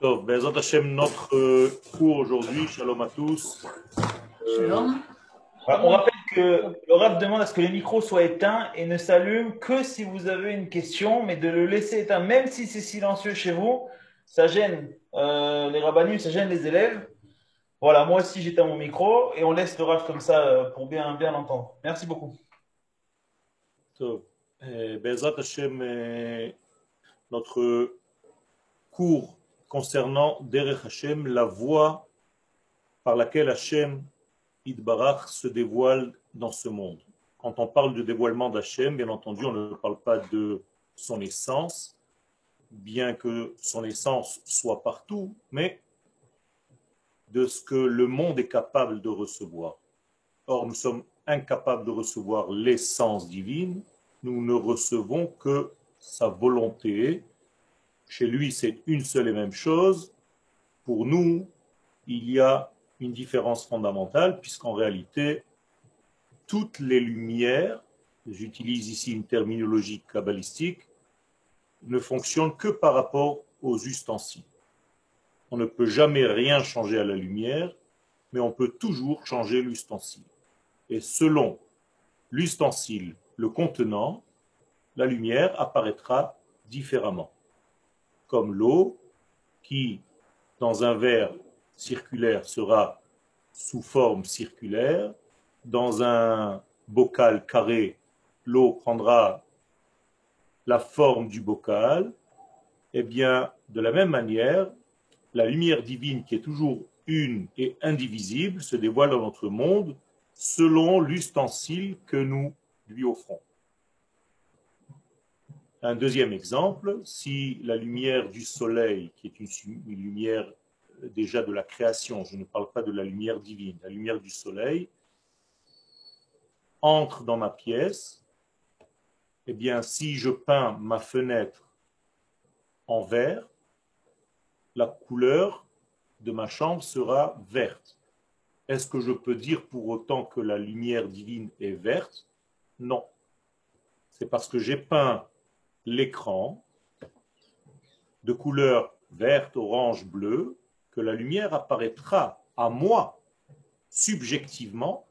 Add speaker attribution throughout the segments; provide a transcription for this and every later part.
Speaker 1: Tov, Bezrat Hashem, notre cours aujourd'hui, shalom à tous.
Speaker 2: Shalom.
Speaker 3: On rappelle que le Rav demande à ce que les micros soient éteints et ne s'allument que si vous avez une question, mais de le laisser éteint, même si c'est silencieux chez vous, ça gêne les rabbinim, ça gêne les élèves. Voilà, moi aussi j'éteins mon micro et on laisse le Rav comme ça pour bien l'entendre. Merci beaucoup.
Speaker 1: Tov, Bezrat Hashem, notre cours concernant Derech Hashem, la voie par laquelle Hashem Yitbarach se dévoile dans ce monde. Quand on parle de dévoilement d'Hashem, bien entendu, on ne parle pas de son essence, bien que son essence soit partout, mais de ce que le monde est capable de recevoir. Or, nous sommes incapables de recevoir l'essence divine, nous ne recevons que sa volonté. Chez lui, c'est une seule et même chose. Pour nous, il y a une différence fondamentale, puisqu'en réalité, toutes les lumières, j'utilise ici une terminologie kabbalistique, ne fonctionnent que par rapport aux ustensiles. On ne peut jamais rien changer à la lumière, mais on peut toujours changer l'ustensile. Et selon l'ustensile, le contenant, la lumière apparaîtra différemment. Comme l'eau qui, dans un verre circulaire, sera sous forme circulaire, dans un bocal carré, l'eau prendra la forme du bocal, et bien, de la même manière, la lumière divine qui est toujours une et indivisible se dévoile dans notre monde selon l'ustensile que nous lui offrons. Un deuxième exemple, si la lumière du soleil, qui est une lumière déjà de la création, je ne parle pas de la lumière divine, la lumière du soleil, entre dans ma pièce, eh bien, si je peins ma fenêtre en vert, la couleur de ma chambre sera verte. Est-ce que je peux dire pour autant que la lumière divine est verte? Non. C'est parce que j'ai peint l'écran de couleur verte, orange, bleue, que la lumière apparaîtra à moi, subjectivement,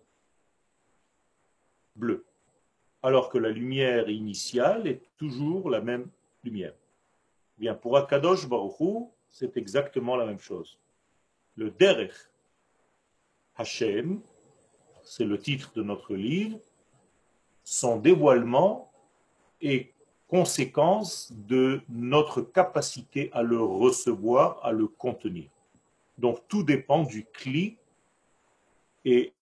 Speaker 1: bleue. Alors que la lumière initiale est toujours la même lumière. Bien, pour Akadosh Baruch Hu, c'est exactement la même chose. Le Derech Hashem, c'est le titre de notre livre, son dévoilement est conséquence de notre capacité à le recevoir, à le contenir. Donc tout dépend du cli et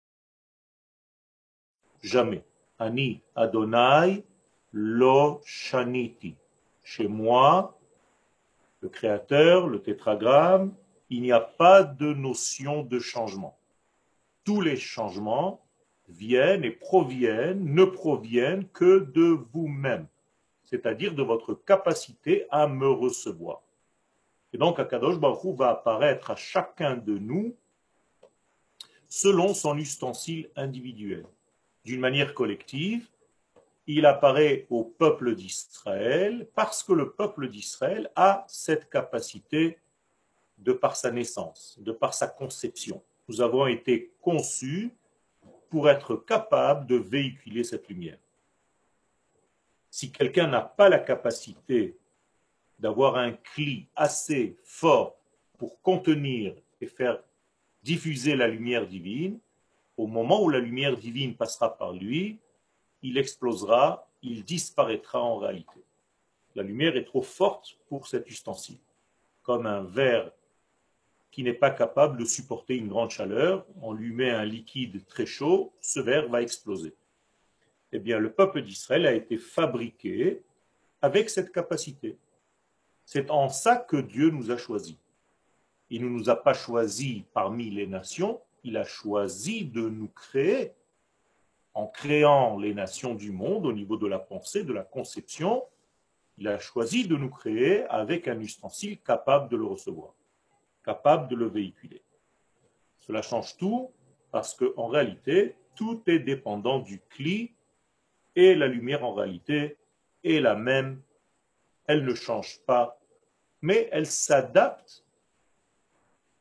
Speaker 1: jamais. Ani Adonai lo shaniti. Chez moi, le créateur, le tétragramme, il n'y a pas de notion de changement. Tous les changements viennent et ne proviennent que de vous-même, c'est-à-dire de votre capacité à me recevoir. Et donc, Akadosh Baruch Hu va apparaître à chacun de nous selon son ustensile individuel. D'une manière collective, il apparaît au peuple d'Israël parce que le peuple d'Israël a cette capacité de par sa naissance, de par sa conception. Nous avons été conçus pour être capables de véhiculer cette lumière. Si quelqu'un n'a pas la capacité d'avoir un cli assez fort pour contenir et faire diffuser la lumière divine, au moment où la lumière divine passera par lui, il explosera, il disparaîtra en réalité. La lumière est trop forte pour cet ustensile. Comme un verre qui n'est pas capable de supporter une grande chaleur, on lui met un liquide très chaud, ce verre va exploser. Eh bien, le peuple d'Israël a été fabriqué avec cette capacité. C'est en ça que Dieu nous a choisis. Il ne nous a pas choisis parmi les nations, il a choisi de nous créer en créant les nations du monde au niveau de la pensée, de la conception. Il a choisi de nous créer avec un ustensile capable de le recevoir, capable de le véhiculer. Cela change tout parce qu'en réalité, tout est dépendant du cli et la lumière en réalité est la même. Elle ne change pas, mais elle s'adapte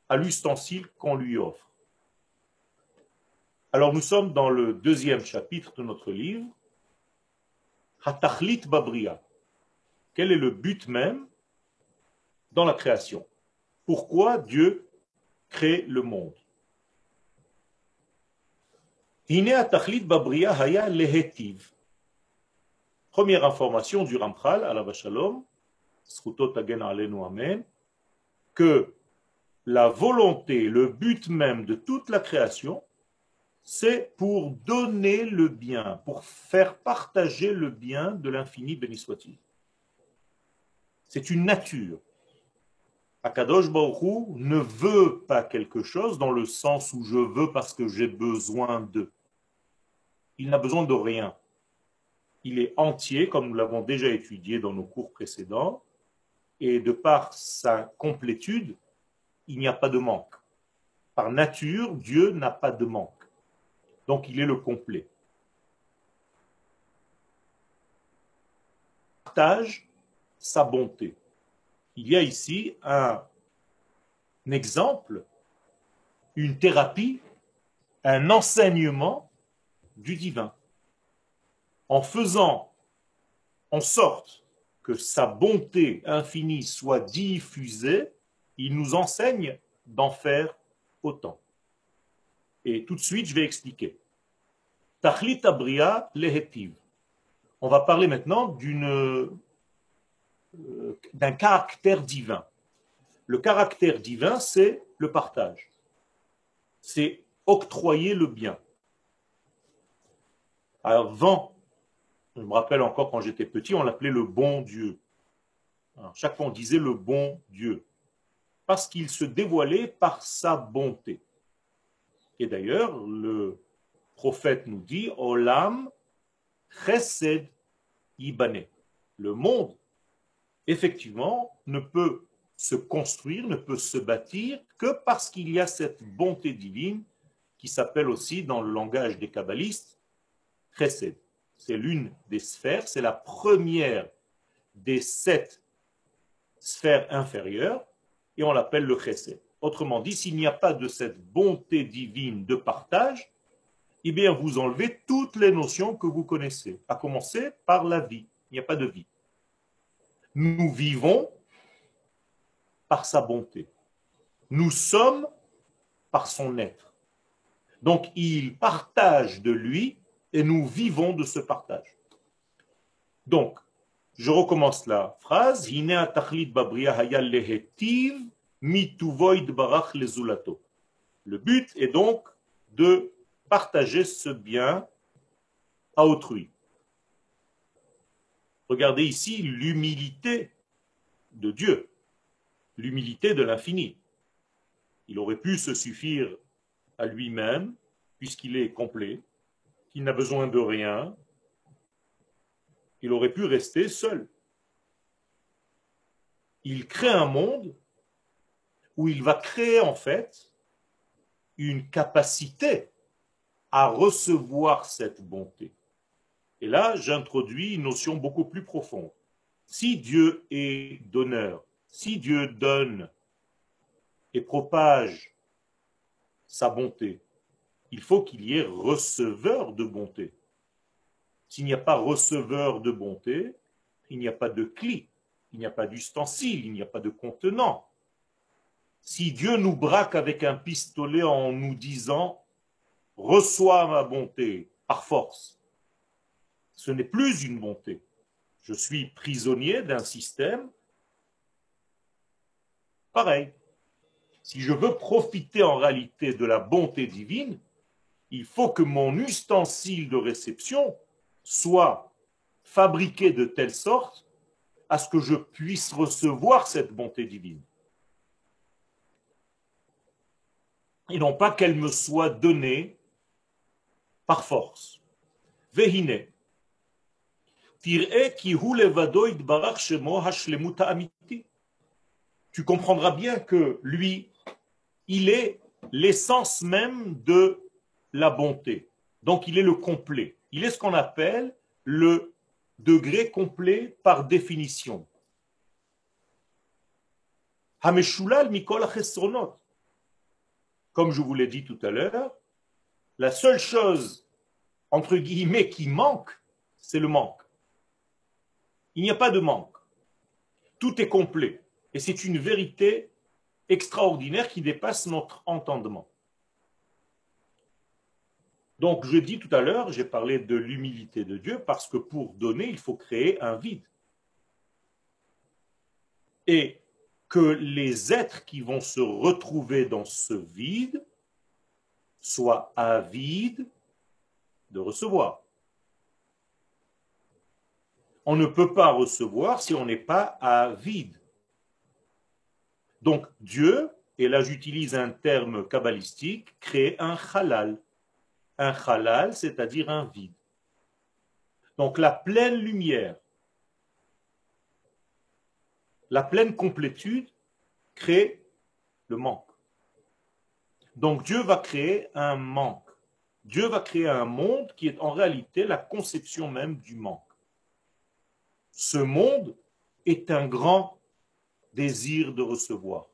Speaker 1: à l'ustensile qu'on lui offre. Alors nous sommes dans le deuxième chapitre de notre livre, Hatachlit Babria. Quel est le but même dans la création? Pourquoi Dieu crée le monde? Hine Hatachlit Babria haya lehetiv. Première information du Ramchal, alav shalom, Zchuto tagen aleinu amen, que la volonté, le but même de toute la création, c'est pour donner le bien, pour faire partager le bien de l'infini, béni soit-il. C'est une nature. Akadosh Baruch Hu ne veut pas quelque chose dans le sens où je veux parce que j'ai besoin de. Il n'a besoin de rien. Il est entier, comme nous l'avons déjà étudié dans nos cours précédents, et de par sa complétude, il n'y a pas de manque. Par nature, Dieu n'a pas de manque. Donc il est le complet. Partage sa bonté. Il y a ici un exemple, une thérapie, un enseignement du divin. En faisant en sorte que sa bonté infinie soit diffusée, il nous enseigne d'en faire autant. Et tout de suite, je vais expliquer. Tachlit abria lehetiv. On va parler maintenant d'un caractère divin. Le caractère divin, c'est le partage. C'est octroyer le bien. Avant, je me rappelle encore quand j'étais petit, on l'appelait le bon Dieu. Alors, chaque fois on disait le bon Dieu. Parce qu'il se dévoilait par sa bonté. Et d'ailleurs, le prophète nous dit, Olam chesed ibane. Le monde, effectivement, ne peut se construire, ne peut se bâtir que parce qu'il y a cette bonté divine qui s'appelle aussi dans le langage des kabbalistes chesed. C'est l'une des sphères, c'est la première des 7 sphères inférieures et on l'appelle le chesed. Autrement dit, s'il n'y a pas de cette bonté divine de partage, eh bien vous enlevez toutes les notions que vous connaissez, à commencer par la vie. Il n'y a pas de vie. Nous vivons par sa bonté. Nous sommes par son être. Donc il partage de lui et nous vivons de ce partage. Donc, je recommence la phrase. Le but est donc de partager ce bien à autrui. Regardez ici l'humilité de Dieu, l'humilité de l'infini. Il aurait pu se suffire à lui-même, puisqu'il est complet, qu'il n'a besoin de rien. Il aurait pu rester seul. Il crée un monde où il va créer en fait une capacité à recevoir cette bonté. Et là, j'introduis une notion beaucoup plus profonde. Si Dieu est donneur, si Dieu donne et propage sa bonté, il faut qu'il y ait receveur de bonté. S'il n'y a pas receveur de bonté, il n'y a pas de cli, il n'y a pas d'ustensile, il n'y a pas de contenant. Si Dieu nous braque avec un pistolet en nous disant « reçois ma bonté par force », ce n'est plus une bonté. Je suis prisonnier d'un système pareil. Si je veux profiter en réalité de la bonté divine, il faut que mon ustensile de réception soit fabriqué de telle sorte à ce que je puisse recevoir cette bonté divine. Et non pas qu'elle me soit donnée par force. Vehine. Tu comprendras bien que lui, il est l'essence même de la bonté. Donc il est le complet. Il est ce qu'on appelle le degré complet par définition. Hameshulal mikol chesronot. comme je vous l'ai dit tout à l'heure, la seule chose, entre guillemets, qui manque, c'est le manque. Il n'y a pas de manque. Tout est complet. Et c'est une vérité extraordinaire qui dépasse notre entendement. Donc, je dis tout à l'heure, j'ai parlé de l'humilité de Dieu parce que pour donner, il faut créer un vide. Et que les êtres qui vont se retrouver dans ce vide soient avides de recevoir. On ne peut pas recevoir si on n'est pas avide. Donc Dieu, et là j'utilise un terme kabbalistique, crée un halal. Un halal, c'est-à-dire un vide. Donc la pleine lumière, la pleine complétude crée le manque. Donc Dieu va créer un manque. Dieu va créer un monde qui est en réalité la conception même du manque. Ce monde est un grand désir de recevoir,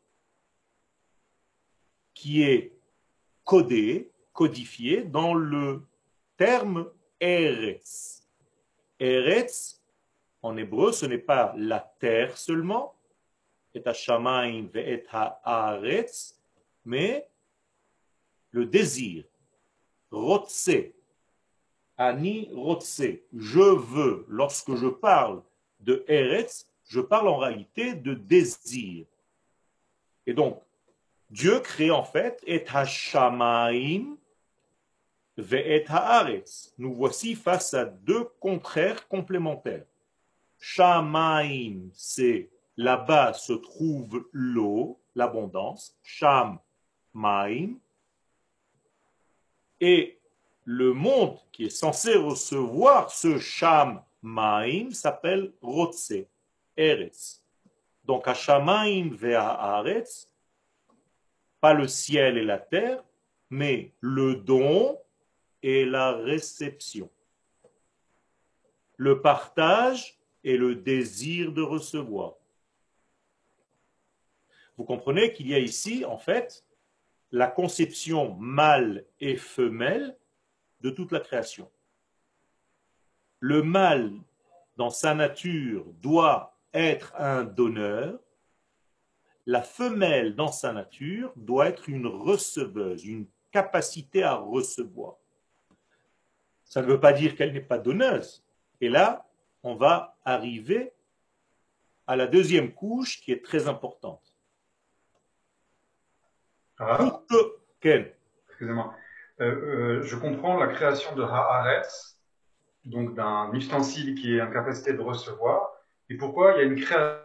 Speaker 1: qui est codé, codifié dans le terme Eretz. Eretz, en hébreu, ce n'est pas la terre seulement, et ha-shamayim ve'et ha'aretz, mais le désir, rotse, ani rotse, je veux, lorsque je parle de Eretz, je parle en réalité de désir. Et donc, Dieu crée en fait et ha-shamayim ve'et ha'aretz. Nous voici face à deux contraires complémentaires. Shamaim, c'est là-bas se trouve l'eau, l'abondance. Sham, maim. Et le monde qui est censé recevoir ce Sham, maim s'appelle Rotse, Eretz. Donc, Hashamaim ve'ha'aretz, pas le ciel et la terre, mais le don et la réception. Le partage et le désir de recevoir. Vous comprenez qu'il y a ici, en fait, la conception mâle et femelle de toute la création. Le mâle, dans sa nature, doit être un donneur. La femelle, dans sa nature, doit être une receveuse, une capacité à recevoir. Ça ne veut pas dire qu'elle n'est pas donneuse. Et là, on va arriver à la deuxième couche qui est très importante.
Speaker 2: Ah,
Speaker 1: Ken.
Speaker 2: excusez-moi. Je comprends la création de Haaretz, donc d'un ustensile qui est en capacité de recevoir. Et pourquoi il y a une création.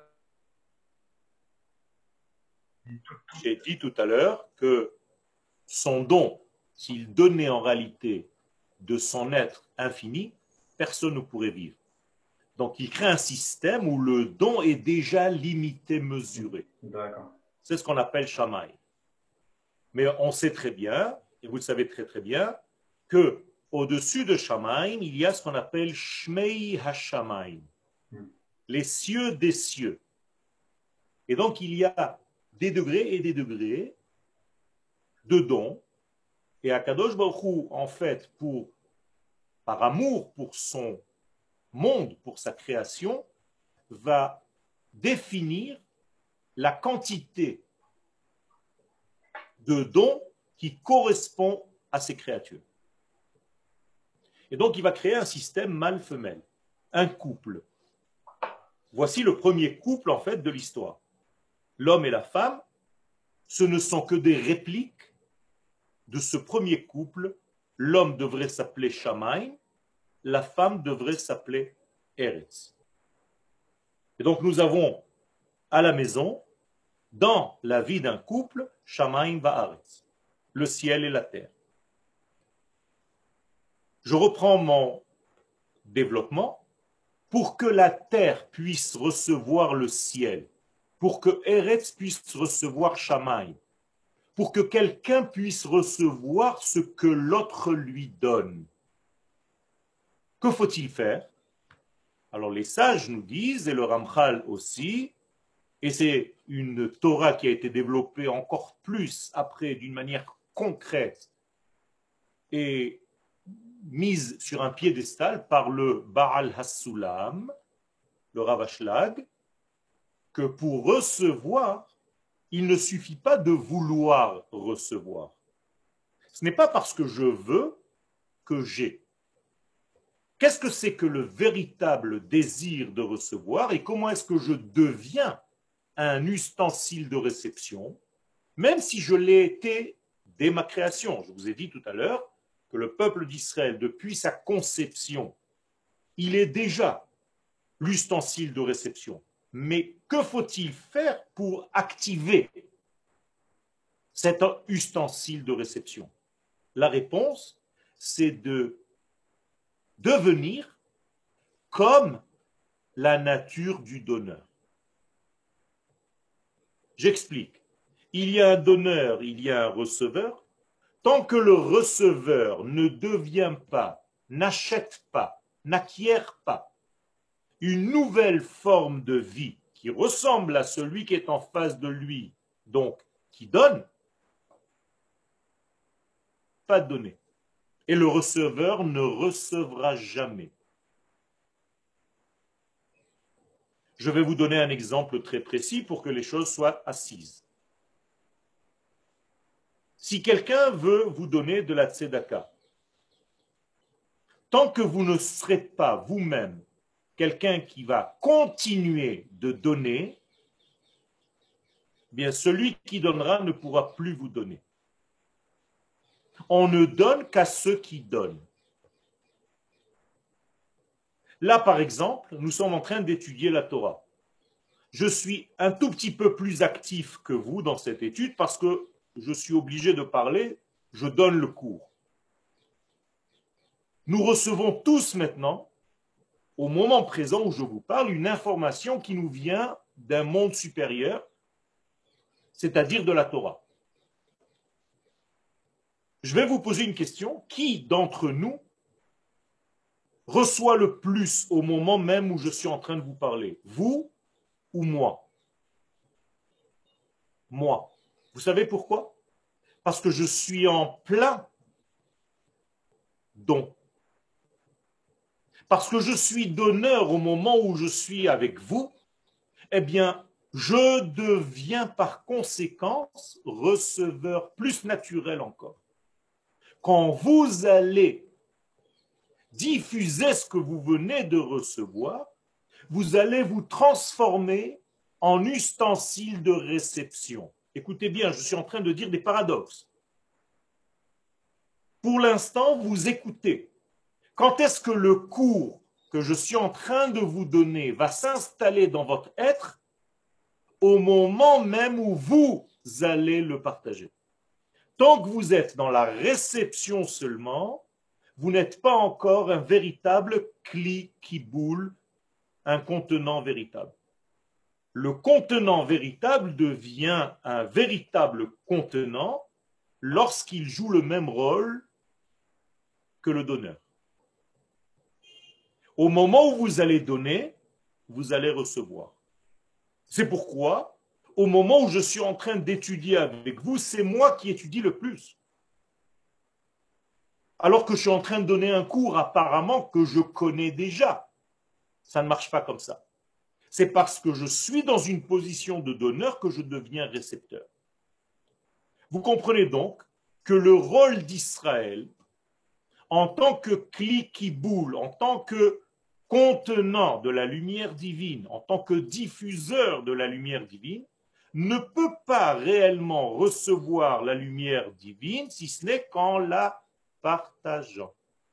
Speaker 1: J'ai dit tout à l'heure que son don, s'il donnait en réalité de son être infini, personne ne pourrait vivre. Donc il crée un système où le don est déjà limité, mesuré.
Speaker 2: D'accord.
Speaker 1: C'est ce qu'on appelle Shamaï. Mais on sait très bien, et vous le savez très très bien, que au-dessus de Shamaïm, il y a ce qu'on appelle Shmei HaShamaïm, les cieux des cieux. Et donc il y a des degrés et des degrés de dons. Et Akadosh Baruch Hu, en fait, par amour pour son monde, pour sa création, va définir la quantité de dons qui correspond à ces créatures. Et donc, il va créer un système mâle-femelle, un couple. Voici le premier couple, en fait, de l'histoire. L'homme et la femme, ce ne sont que des répliques de ce premier couple. L'homme devrait s'appeler Shamaïm, la femme devrait s'appeler Eretz. Et donc, nous avons à la maison, dans la vie d'un couple, Shamaïm Va'aretz, le ciel et la terre. Je reprends mon développement. Pour que la terre puisse recevoir le ciel, pour que Eretz puisse recevoir Shamaï, pour que quelqu'un puisse recevoir ce que l'autre lui donne. Que faut-il faire? Alors les sages nous disent, et le Ramchal aussi, et c'est une Torah qui a été développée encore plus après d'une manière concrète est mise sur un piédestal par le Baal Hassulam, le Rav Ashlag, que pour recevoir, il ne suffit pas de vouloir recevoir. Ce n'est pas parce que je veux que j'ai. Qu'est-ce que c'est que le véritable désir de recevoir et comment est-ce que je deviens un ustensile de réception, même si je l'ai été dès ma création? Je vous ai dit tout à l'heure que le peuple d'Israël, depuis sa conception, il est déjà l'ustensile de réception. Mais que faut-il faire pour activer cet ustensile de réception? La réponse, c'est de devenir comme la nature du donneur. J'explique. Il y a un donneur, il y a un receveur. Tant que le receveur ne devient pas, n'achète pas, n'acquiert pas une nouvelle forme de vie qui ressemble à celui qui est en face de lui, donc qui donne, pas de donner. Et le receveur ne recevra jamais. Je vais vous donner un exemple très précis pour que les choses soient assises. Si quelqu'un veut vous donner de la tzedaka, tant que vous ne serez pas vous-même quelqu'un qui va continuer de donner, bien celui qui donnera ne pourra plus vous donner. On ne donne qu'à ceux qui donnent. Là, par exemple, nous sommes en train d'étudier la Torah. Je suis un tout petit peu plus actif que vous dans cette étude parce que je suis obligé de parler, je donne le cours. Nous recevons tous maintenant, au moment présent où je vous parle, une information qui nous vient d'un monde supérieur, c'est-à-dire de la Torah. Je vais vous poser une question. Qui d'entre nous reçoit le plus au moment même où je suis en train de vous parler? Vous ou moi? Moi. Vous savez pourquoi? Parce que je suis en plein don. Parce que je suis donneur au moment où je suis avec vous, eh bien, je deviens par conséquence receveur plus naturel encore. Quand vous allez diffuser ce que vous venez de recevoir, vous allez vous transformer en ustensile de réception. Écoutez bien, je suis en train de dire des paradoxes. Pour l'instant, vous écoutez. Quand est-ce que le cours que je suis en train de vous donner va s'installer dans votre être? Au moment même où vous allez le partager. Tant que vous êtes dans la réception seulement, vous n'êtes pas encore un véritable kli qui boule, un contenant véritable. Le contenant véritable devient un véritable contenant lorsqu'il joue le même rôle que le donneur. Au moment où vous allez donner, vous allez recevoir. C'est pourquoi, au moment où je suis en train d'étudier avec vous, c'est moi qui étudie le plus. Alors que je suis en train de donner un cours apparemment que je connais déjà. Ça ne marche pas comme ça. C'est parce que je suis dans une position de donneur que je deviens récepteur. Vous comprenez donc que le rôle d'Israël, en tant que kli qui boule, en tant que contenant de la lumière divine, en tant que diffuseur de la lumière divine, ne peut pas réellement recevoir la lumière divine si ce n'est qu'en la partageant.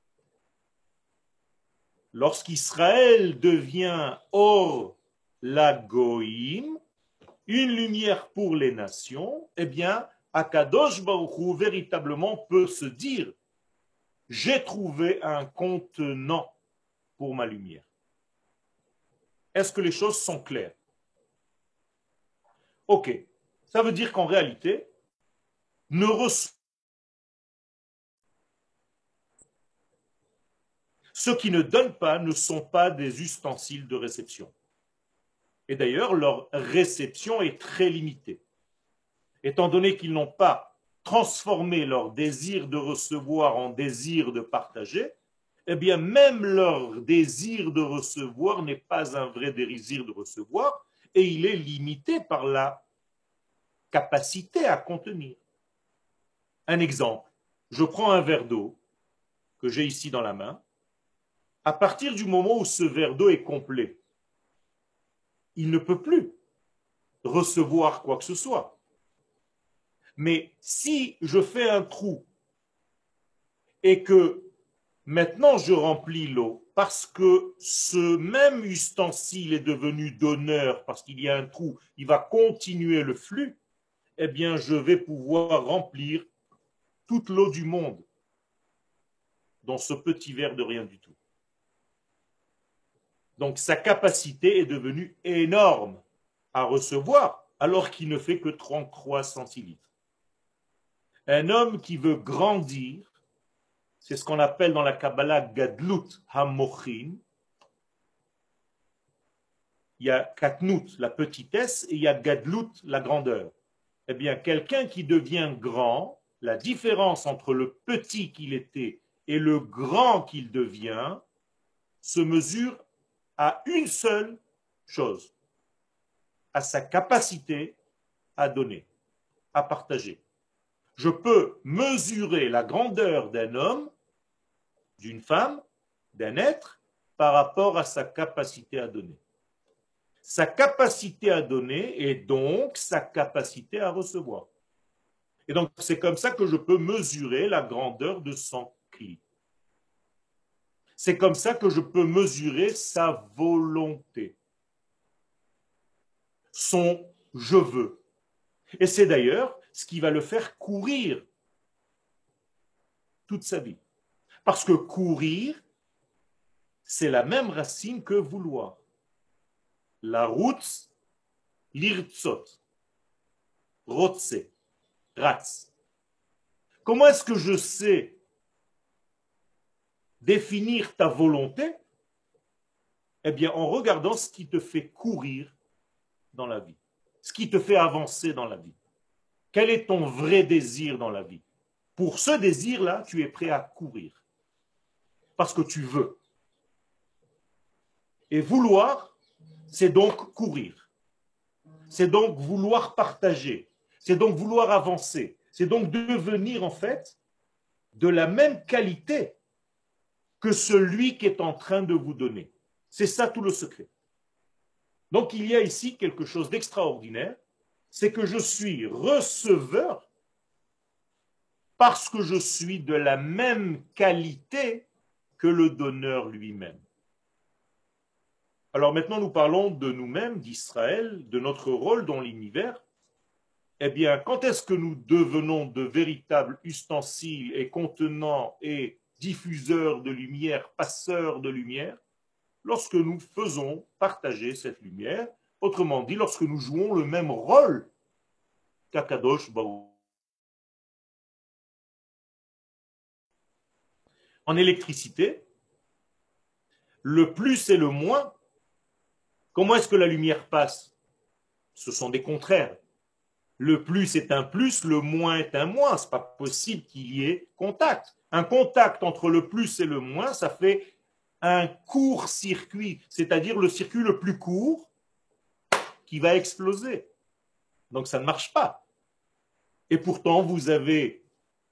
Speaker 1: Lorsqu'Israël devient Or la Goïm, une lumière pour les nations, eh bien, Akadosh Baruch Hu véritablement peut se dire: j'ai trouvé un contenant pour ma lumière. Est-ce que les choses sont claires? Ok. Ça veut dire qu'en réalité, ceux qui ne donnent pas ne sont pas des ustensiles de réception. Et d'ailleurs, leur réception est très limitée. Étant donné qu'ils n'ont pas transformer leur désir de recevoir en désir de partager, eh bien même leur désir de recevoir n'est pas un vrai désir de recevoir et il est limité par la capacité à contenir. Un exemple, je prends un verre d'eau que j'ai ici dans la main. À partir du moment où ce verre d'eau est complet, il ne peut plus recevoir quoi que ce soit. Mais si je fais un trou et que maintenant je remplis l'eau, parce que ce même ustensile est devenu donneur, parce qu'il y a un trou, il va continuer le flux, eh bien je vais pouvoir remplir toute l'eau du monde dans ce petit verre de rien du tout. Donc sa capacité est devenue énorme à recevoir, alors qu'il ne fait que 33 centilitres. Un homme qui veut grandir, c'est ce qu'on appelle dans la Kabbalah Gadlut Hamochin. Il y a Katnut, la petitesse, et il y a Gadlut, la grandeur. Eh bien, quelqu'un qui devient grand, la différence entre le petit qu'il était et le grand qu'il devient se mesure à une seule chose, à sa capacité à donner, à partager. Je peux mesurer la grandeur d'un homme, d'une femme, d'un être, par rapport à sa capacité à donner. Sa capacité à donner et donc sa capacité à recevoir. Et donc c'est comme ça que je peux mesurer la grandeur de son cri. C'est comme ça que je peux mesurer sa volonté, son je veux. Et c'est d'ailleurs ce qui va le faire courir toute sa vie. Parce que courir, c'est la même racine que vouloir. La route, l'irtzot, rotse, ratz. Comment est-ce que je sais définir ta volonté? Eh bien, en regardant ce qui te fait courir dans la vie, ce qui te fait avancer dans la vie. Quel est ton vrai désir dans la vie? Pour ce désir-là, tu es prêt à courir. Parce que tu veux. Et vouloir, c'est donc courir. C'est donc vouloir partager. C'est donc vouloir avancer. C'est donc devenir en fait de la même qualité que celui qui est en train de vous donner. C'est ça tout le secret. Donc il y a ici quelque chose d'extraordinaire, c'est que je suis receveur parce que je suis de la même qualité que le donneur lui-même. Alors maintenant nous parlons de nous-mêmes, d'Israël, de notre rôle dans l'univers. Eh bien, quand est-ce que nous devenons de véritables ustensiles et contenants et diffuseurs de lumière, passeurs de lumière? Lorsque nous faisons partager cette lumière, autrement dit, lorsque nous jouons le même rôle qu'Akadosh Baruch. En électricité, le plus et le moins, comment est-ce que la lumière passe? Ce sont des contraires. Le plus est un plus, le moins est un moins. Ce n'est pas possible qu'il y ait contact. Un contact entre le plus et le moins, ça fait un court-circuit, c'est-à-dire le circuit le plus court qui va exploser. Donc ça ne marche pas. Et pourtant, vous avez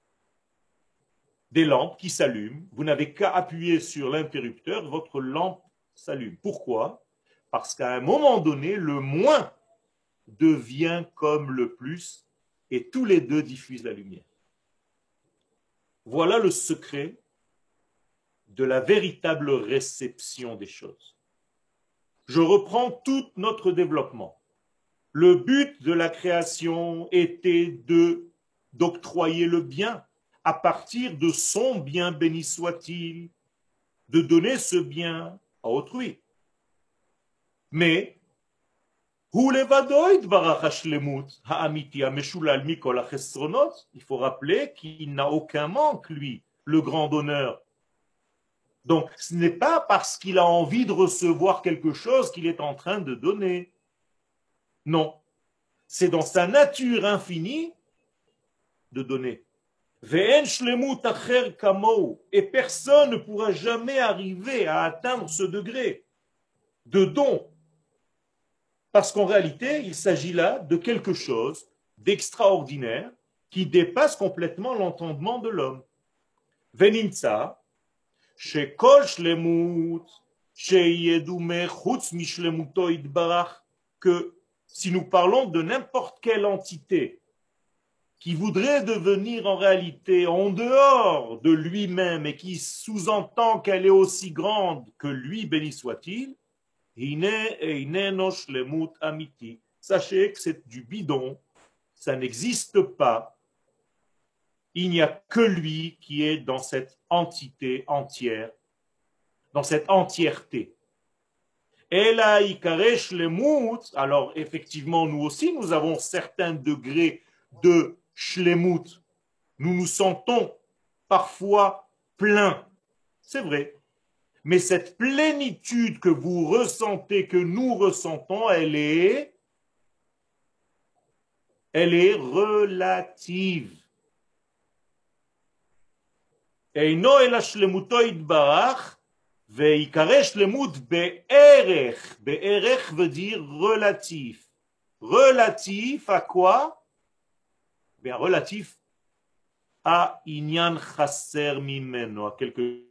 Speaker 1: des lampes qui s'allument, vous n'avez qu'à appuyer sur l'interrupteur, votre lampe s'allume. Pourquoi? Parce qu'à un moment donné, le moins devient comme le plus et tous les deux diffusent la lumière. Voilà le secret de la véritable réception des choses. Je reprends tout notre développement. Le but de la création était d'octroyer le bien à partir de son bien, béni soit-il, de donner ce bien à autrui. Mais il faut rappeler qu'il n'a aucun manque, lui, le grand donneur. Donc, ce n'est pas parce qu'il a envie de recevoir quelque chose qu'il est en train de donner. Non. C'est dans sa nature infinie de donner. Ve'en shlemut acher kamou. Et personne ne pourra jamais arriver à atteindre ce degré de don. Parce qu'en réalité, il s'agit là de quelque chose d'extraordinaire qui dépasse complètement l'entendement de l'homme. Venimtsa, shekol shlemut, sheyedume chutz mishlemuto idbarach, que si nous parlons de n'importe quelle entité qui voudrait devenir en réalité en dehors de lui-même et qui sous-entend qu'elle est aussi grande que lui, béni soit-il, sachez que c'est du bidon, ça n'existe pas. Il n'y a que lui qui est dans cette entité entière, dans cette entièreté. Alors effectivement, nous aussi, nous avons certains degrés de shlemut. Nous nous sentons parfois pleins. C'est vrai. Mais cette plénitude que vous ressentez, que nous ressentons, elle est relative. Eino ela shlemuto yitbarach ve'ikare shlemut be'erech. Be'erech veut dire relatif. Relatif à quoi? Bien, relatif à inyan chasser mimeno, à quelque.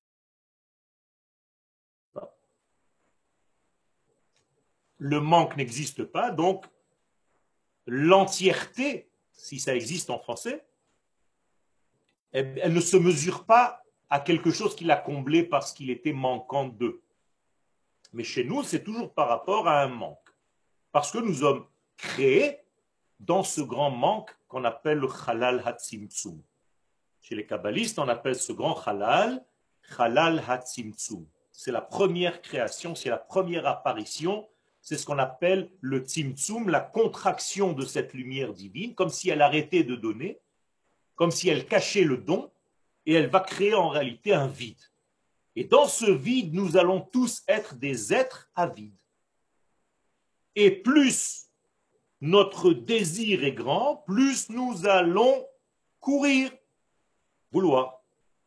Speaker 1: Le manque n'existe pas, donc l'entièreté, si ça existe en français, elle ne se mesure pas à quelque chose qu'il a comblé parce qu'il était manquant d'eux. Mais chez nous, c'est toujours par rapport à un manque. Parce que nous sommes créés dans ce grand manque qu'on appelle le halal hatzimtzum. Chez les kabbalistes, on appelle ce grand halal hatzimtzum. C'est la première création, c'est la première apparition. C'est ce qu'on appelle le tzimtzum, la contraction de cette lumière divine, comme si elle arrêtait de donner, comme si elle cachait le don, et elle va créer en réalité un vide. Et dans ce vide, nous allons tous être des êtres avides. Et plus notre désir est grand, plus nous allons courir, vouloir.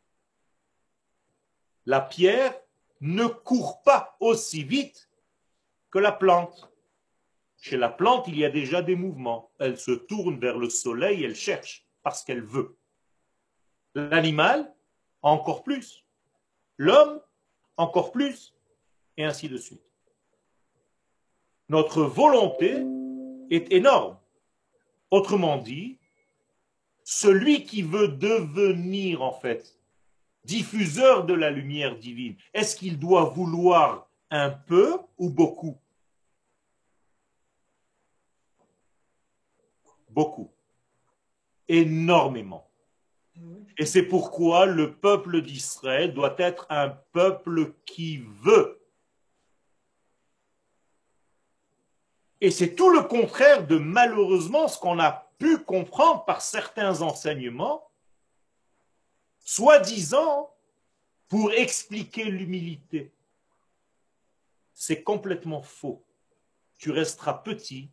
Speaker 1: La pierre ne court pas aussi vite que la plante. Chez la plante, il y a déjà des mouvements. Elle se tourne vers le soleil, elle cherche parce qu'elle veut. L'animal, encore plus. L'homme, encore plus. Et ainsi de suite. Notre volonté est énorme. Autrement dit, celui qui veut devenir en fait diffuseur de la lumière divine, est-ce qu'il doit vouloir un peu ou beaucoup? Beaucoup. Énormément. Et c'est pourquoi le peuple d'Israël doit être un peuple qui veut. Et c'est tout le contraire de malheureusement ce qu'on a pu comprendre par certains enseignements, soi-disant pour expliquer l'humilité. C'est complètement faux. Tu resteras petit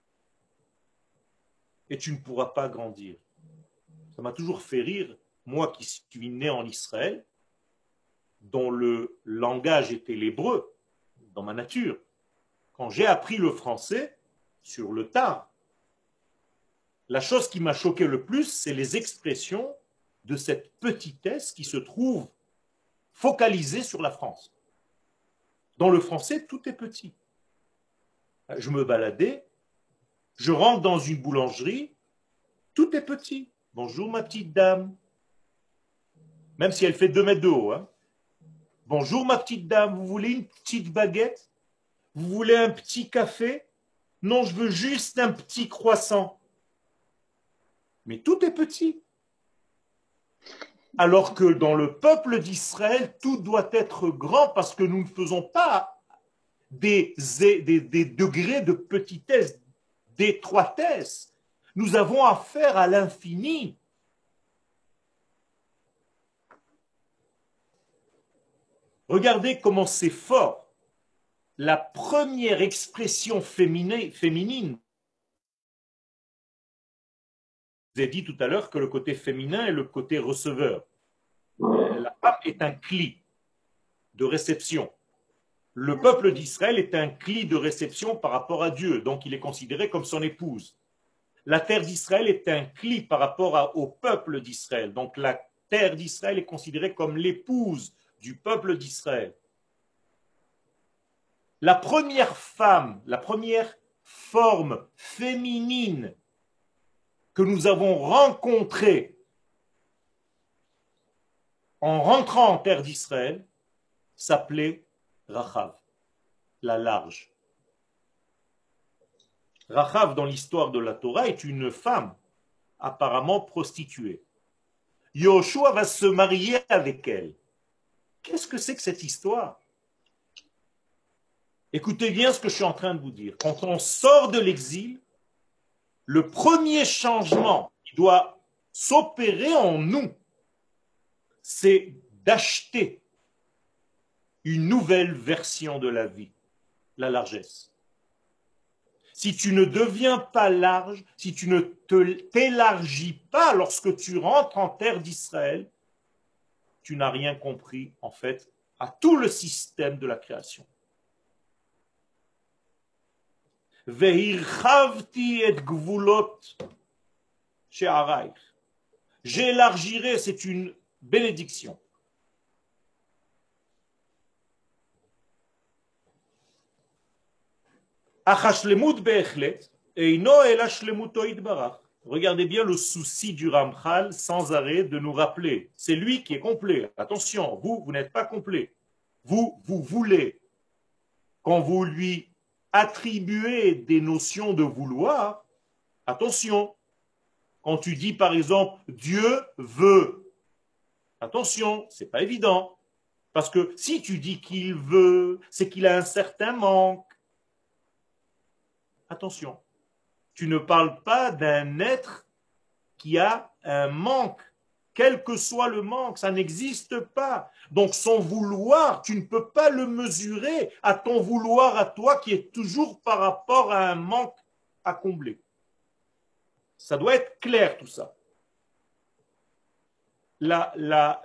Speaker 1: et tu ne pourras pas grandir. Ça m'a toujours fait rire, moi qui suis né en Israël, dont le langage était l'hébreu, dans ma nature. Quand j'ai appris le français, sur le tard, la chose qui m'a choqué le plus, c'est les expressions de cette petitesse qui se trouve focalisée sur la France. Dans le français, tout est petit. Je me baladais, je rentre dans une boulangerie, tout est petit. Bonjour ma petite dame. Même si elle fait 2 mètres de haut. Hein. Bonjour ma petite dame, vous voulez une petite baguette? Vous voulez un petit café? Non, je veux juste un petit croissant. Mais tout est petit. Alors que dans le peuple d'Israël, tout doit être grand parce que nous ne faisons pas des degrés de petitesse, d'étroitesse. Nous avons affaire à l'infini. Regardez comment c'est fort. La première expression féminine ai dit tout à l'heure que le côté féminin est le côté receveur. La femme est un cli de réception. Le peuple d'Israël est un cli de réception par rapport à Dieu, donc il est considéré comme son épouse. La terre d'Israël est un cli par rapport au peuple d'Israël, donc la terre d'Israël est considérée comme l'épouse du peuple d'Israël. La première femme, la première forme féminine que nous avons rencontrée en rentrant en terre d'Israël s'appelait Rachav, la large. Rachav, dans l'histoire de la Torah, est une femme apparemment prostituée. Yoshua va se marier avec elle. Qu'est-ce que c'est que cette histoire? Écoutez bien ce que je suis en train de vous dire. Quand on sort de l'exil, le premier changement qui doit s'opérer en nous, c'est d'acheter une nouvelle version de la vie, la largesse. Si tu ne deviens pas large, si tu ne t'élargis pas lorsque tu rentres en terre d'Israël, tu n'as rien compris en fait à tout le système de la création. J'élargirai, c'est une bénédiction. Regardez bien le souci du Ramchal sans arrêt de nous rappeler. C'est lui qui est complet. Attention, vous n'êtes pas complet. Vous voulez. Quand vous lui attribuez des notions de vouloir, attention. Quand tu dis par exemple Dieu veut, attention, c'est pas évident. Parce que si tu dis qu'il veut, c'est qu'il a un certain manque. Attention, tu ne parles pas d'un être qui a un manque, quel que soit le manque, ça n'existe pas. Donc son vouloir, tu ne peux pas le mesurer à ton vouloir à toi qui est toujours par rapport à un manque à combler. Ça doit être clair tout ça. La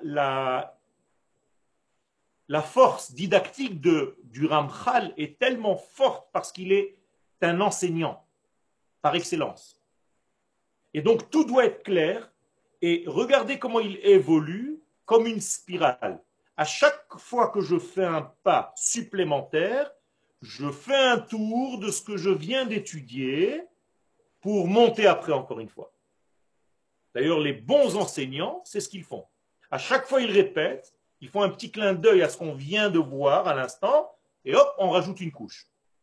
Speaker 1: force didactique du Ramchal est tellement forte parce qu'il est un enseignant par excellence. Et donc tout doit être clair et regardez comment il évolue comme une spirale. À chaque fois que je fais un pas supplémentaire, je fais un tour de ce que je viens d'étudier pour monter après encore une fois. D'ailleurs, les bons enseignants, c'est ce qu'ils font. À chaque fois, ils répètent, ils font un petit clin d'œil à ce qu'on vient de voir à l'instant et hop, on rajoute une couche.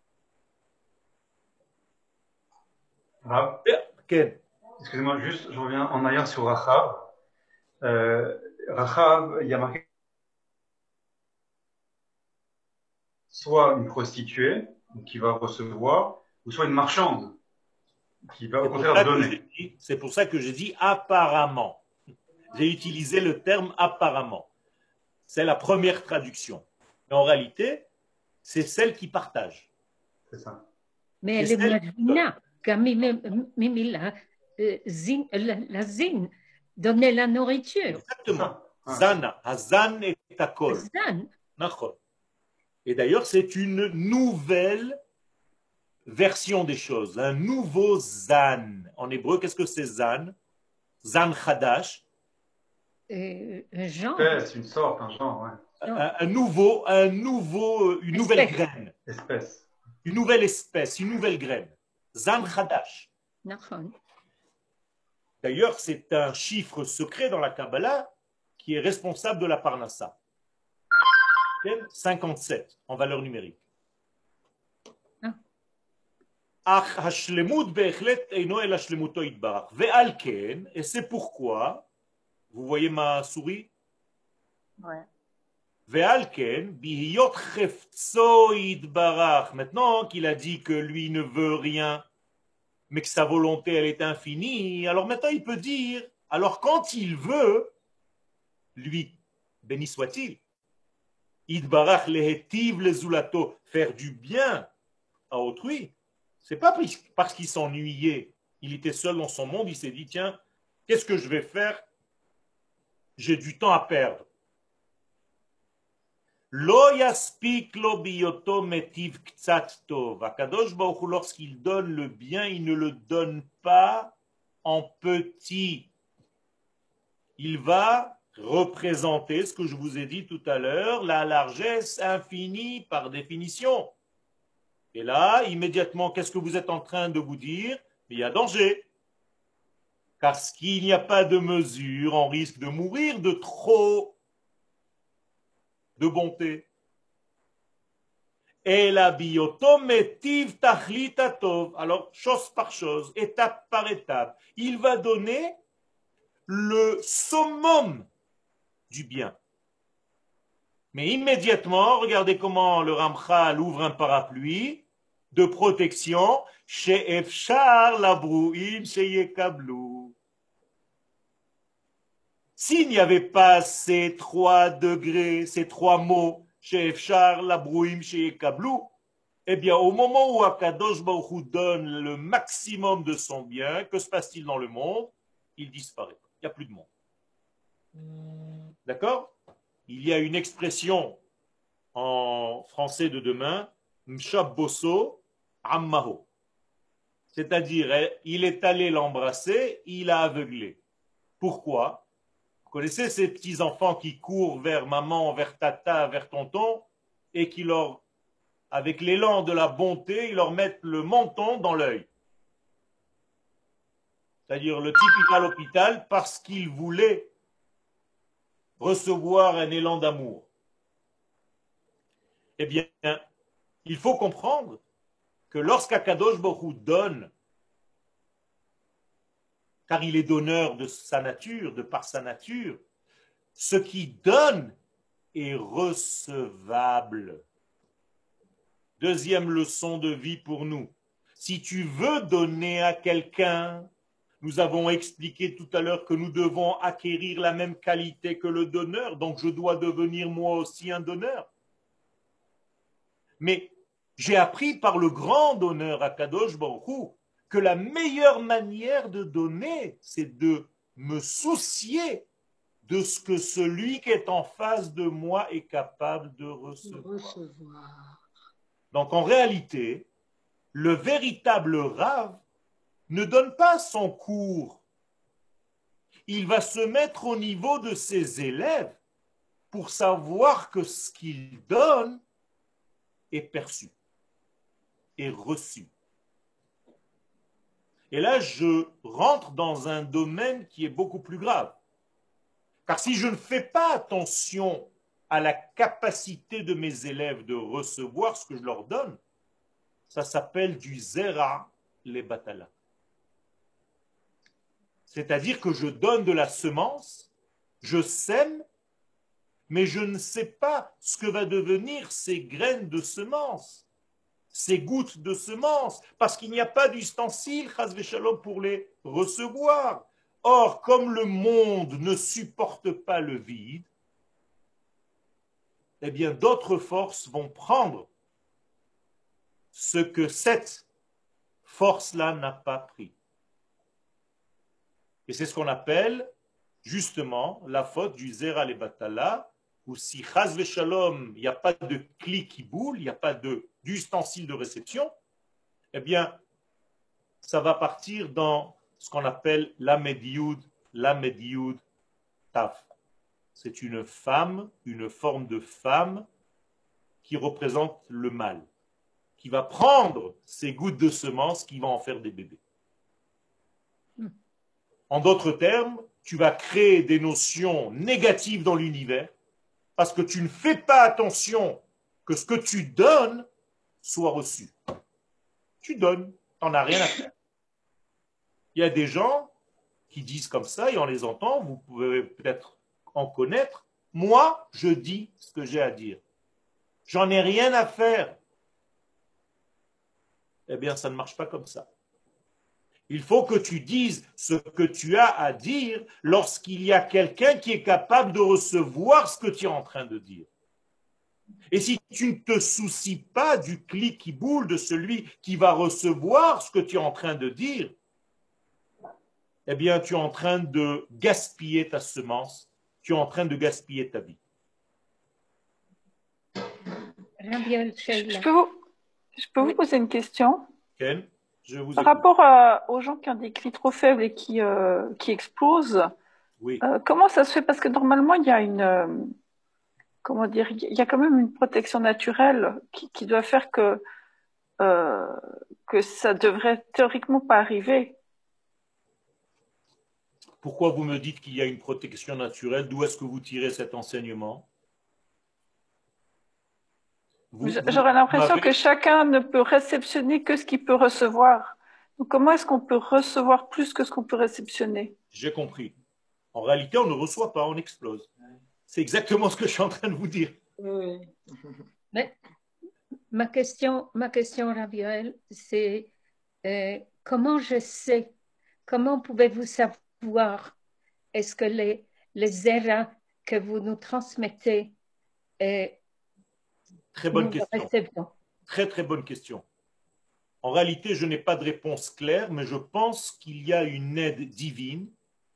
Speaker 2: Excusez-moi, juste, je reviens en arrière sur Rachav. Rachav, il y a marqué soit une prostituée qui va recevoir, ou soit une marchande qui va au contraire donner.
Speaker 1: C'est pour ça que j'ai dit apparemment. J'ai utilisé le terme apparemment. C'est la première traduction. Mais en réalité, c'est celle qui partage.
Speaker 2: C'est ça.
Speaker 4: Mais elle est madina, comme la zine, donner la nourriture.
Speaker 1: Exactement. Zana. Hazan est akol.
Speaker 4: Zan.
Speaker 1: Et d'ailleurs, c'est une nouvelle version des choses, un nouveau zan. En hébreu, qu'est-ce que c'est zan? Zan chadash.
Speaker 4: Un genre.
Speaker 2: C'est une sorte, un genre, ouais.
Speaker 1: Une nouvelle graine.
Speaker 2: Espèce.
Speaker 1: Une nouvelle espèce, une nouvelle graine. Zan chadash. D'ailleurs, c'est un chiffre secret dans la Kabbalah qui est responsable de la parnassa. 57 en valeur numérique. Et c'est pourquoi, vous voyez ma souris?
Speaker 4: Ouais.
Speaker 1: Maintenant qu'il a dit que lui ne veut rien, mais que sa volonté elle est infinie, alors maintenant il peut dire, alors quand il veut, lui, béni soit-il, Idbarach lehetiv lezulato, faire du bien à autrui, c'est pas parce qu'il s'ennuyait, il était seul dans son monde, il s'est dit, tiens, Qu'est-ce que je vais faire? J'ai du temps à perdre. Lo yaspik lo biyoto metiv ktsat tov. Akadosh Baruch Hu, lorsqu'il donne le bien, il ne le donne pas en petit. Il va représenter ce que je vous ai dit tout à l'heure, la largesse infinie par définition. Et là, immédiatement, qu'est-ce que vous êtes en train de vous dire? Il y a danger. Parce qu'il n'y a pas de mesure, on risque de mourir de trop de bonté. Et la biotométive tachlitatov. Alors, chose par chose, étape par étape, il va donner le summum du bien. Mais immédiatement, regardez comment le Ramchal ouvre un parapluie de protection chez Efshar Labrouim chez Yekablou. S'il n'y avait pas ces 3 degrés, ces 3 mots, chez Efshar Labrouim chez Yekablou, eh bien, au moment où Akadosh Baruch Hu donne le maximum de son bien, que se passe-t-il dans le monde? Il disparaît. Il n'y a plus de monde. D'accord? Il y a une expression en français de demain, Mshabboso Ammaho. C'est-à-dire, il est allé l'embrasser, il a aveuglé. Pourquoi? Vous connaissez ces petits-enfants qui courent vers maman, vers tata, vers tonton, et qui leur, avec l'élan de la bonté, ils leur mettent le menton dans l'œil. C'est-à-dire, le type il va à l'hôpital parce qu'il voulait recevoir un élan d'amour. Eh bien, il faut comprendre que lorsqu'Akadosh Baruch Hu donne, car il est donneur de sa nature, de par sa nature, ce qui donne est recevable. Deuxième leçon de vie pour nous. Si tu veux donner à quelqu'un, nous avons expliqué tout à l'heure que nous devons acquérir la même qualité que le donneur, donc je dois devenir moi aussi un donneur. Mais j'ai appris par le grand donneur Akadosh Baruch Hu que la meilleure manière de donner, c'est de me soucier de ce que celui qui est en face de moi est capable de recevoir. Donc en réalité, le véritable Rav ne donne pas son cours. Il va se mettre au niveau de ses élèves pour savoir que ce qu'il donne est perçu, est reçu. Et là, je rentre dans un domaine qui est beaucoup plus grave. Car si je ne fais pas attention à la capacité de mes élèves de recevoir ce que je leur donne, ça s'appelle du zera les batala. C'est-à-dire que je donne de la semence, je sème, mais je ne sais pas ce que va devenir ces graines de semence, ces gouttes de semence, parce qu'il n'y a pas d'ustensile, chas v'shalom, pour les recevoir. Or, comme le monde ne supporte pas le vide, eh bien, d'autres forces vont prendre ce que cette force-là n'a pas pris. Et c'est ce qu'on appelle justement la faute du zera le batala, où si chas v'shalom, il n'y a pas de cli qui boule, il n'y a pas d'ustensile de réception, eh bien, ça va partir dans ce qu'on appelle la medioud taf. C'est une femme, une forme de femme qui représente le mal, qui va prendre ces gouttes de semences qui vont en faire des bébés. En d'autres termes, tu vas créer des notions négatives dans l'univers parce que tu ne fais pas attention que ce que tu donnes soit reçu. Tu donnes, tu n'en as rien à faire. Il y a des gens qui disent comme ça et on les entend, vous pouvez peut-être en connaître. Moi, je dis ce que j'ai à dire. J'en ai rien à faire. Eh bien, ça ne marche pas comme ça. Il faut que tu dises ce que tu as à dire lorsqu'il y a quelqu'un qui est capable de recevoir ce que tu es en train de dire. Et si tu ne te soucies pas du clic qui boule de celui qui va recevoir ce que tu es en train de dire, eh bien, tu es en train de gaspiller ta semence, tu es en train de gaspiller ta vie.
Speaker 4: Rabbi
Speaker 5: Je
Speaker 4: Sheila.
Speaker 5: je peux vous
Speaker 4: Oui.
Speaker 5: poser une question?
Speaker 1: Ken, je vous
Speaker 5: Par
Speaker 1: écoute.
Speaker 5: rapport aux gens qui ont des clis trop faibles et qui explosent,
Speaker 1: Oui.
Speaker 5: comment ça se fait? Parce que normalement, il y a comment dire, il y a quand même une protection naturelle qui doit faire euh, que ça devrait théoriquement pas arriver.
Speaker 1: Pourquoi vous me dites qu'il y a une protection naturelle? D'où est-ce que vous tirez cet enseignement?
Speaker 5: J'aurais l'impression que
Speaker 1: m'avez-
Speaker 5: chacun ne peut réceptionner que ce qu'il peut recevoir. Donc, comment est-ce qu'on peut recevoir plus que ce qu'on peut réceptionner?
Speaker 1: J'ai compris. En réalité, on ne reçoit pas, on explose. C'est exactement ce que je suis en train de vous dire.
Speaker 3: Oui.
Speaker 4: Mais ma question, Raviel, c'est comment je sais, comment pouvez-vous savoir, est-ce que les erreurs que vous nous transmettez, euh,
Speaker 1: Très bonne
Speaker 4: nous les
Speaker 1: question.
Speaker 4: recevons?
Speaker 1: Très, très bonne question. En réalité, je n'ai pas de réponse claire, mais je pense qu'il y a une aide divine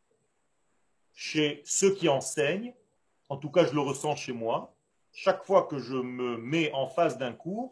Speaker 1: chez ceux qui enseignent. En tout cas, je le ressens chez moi. Chaque fois que je me mets en face d'un cours,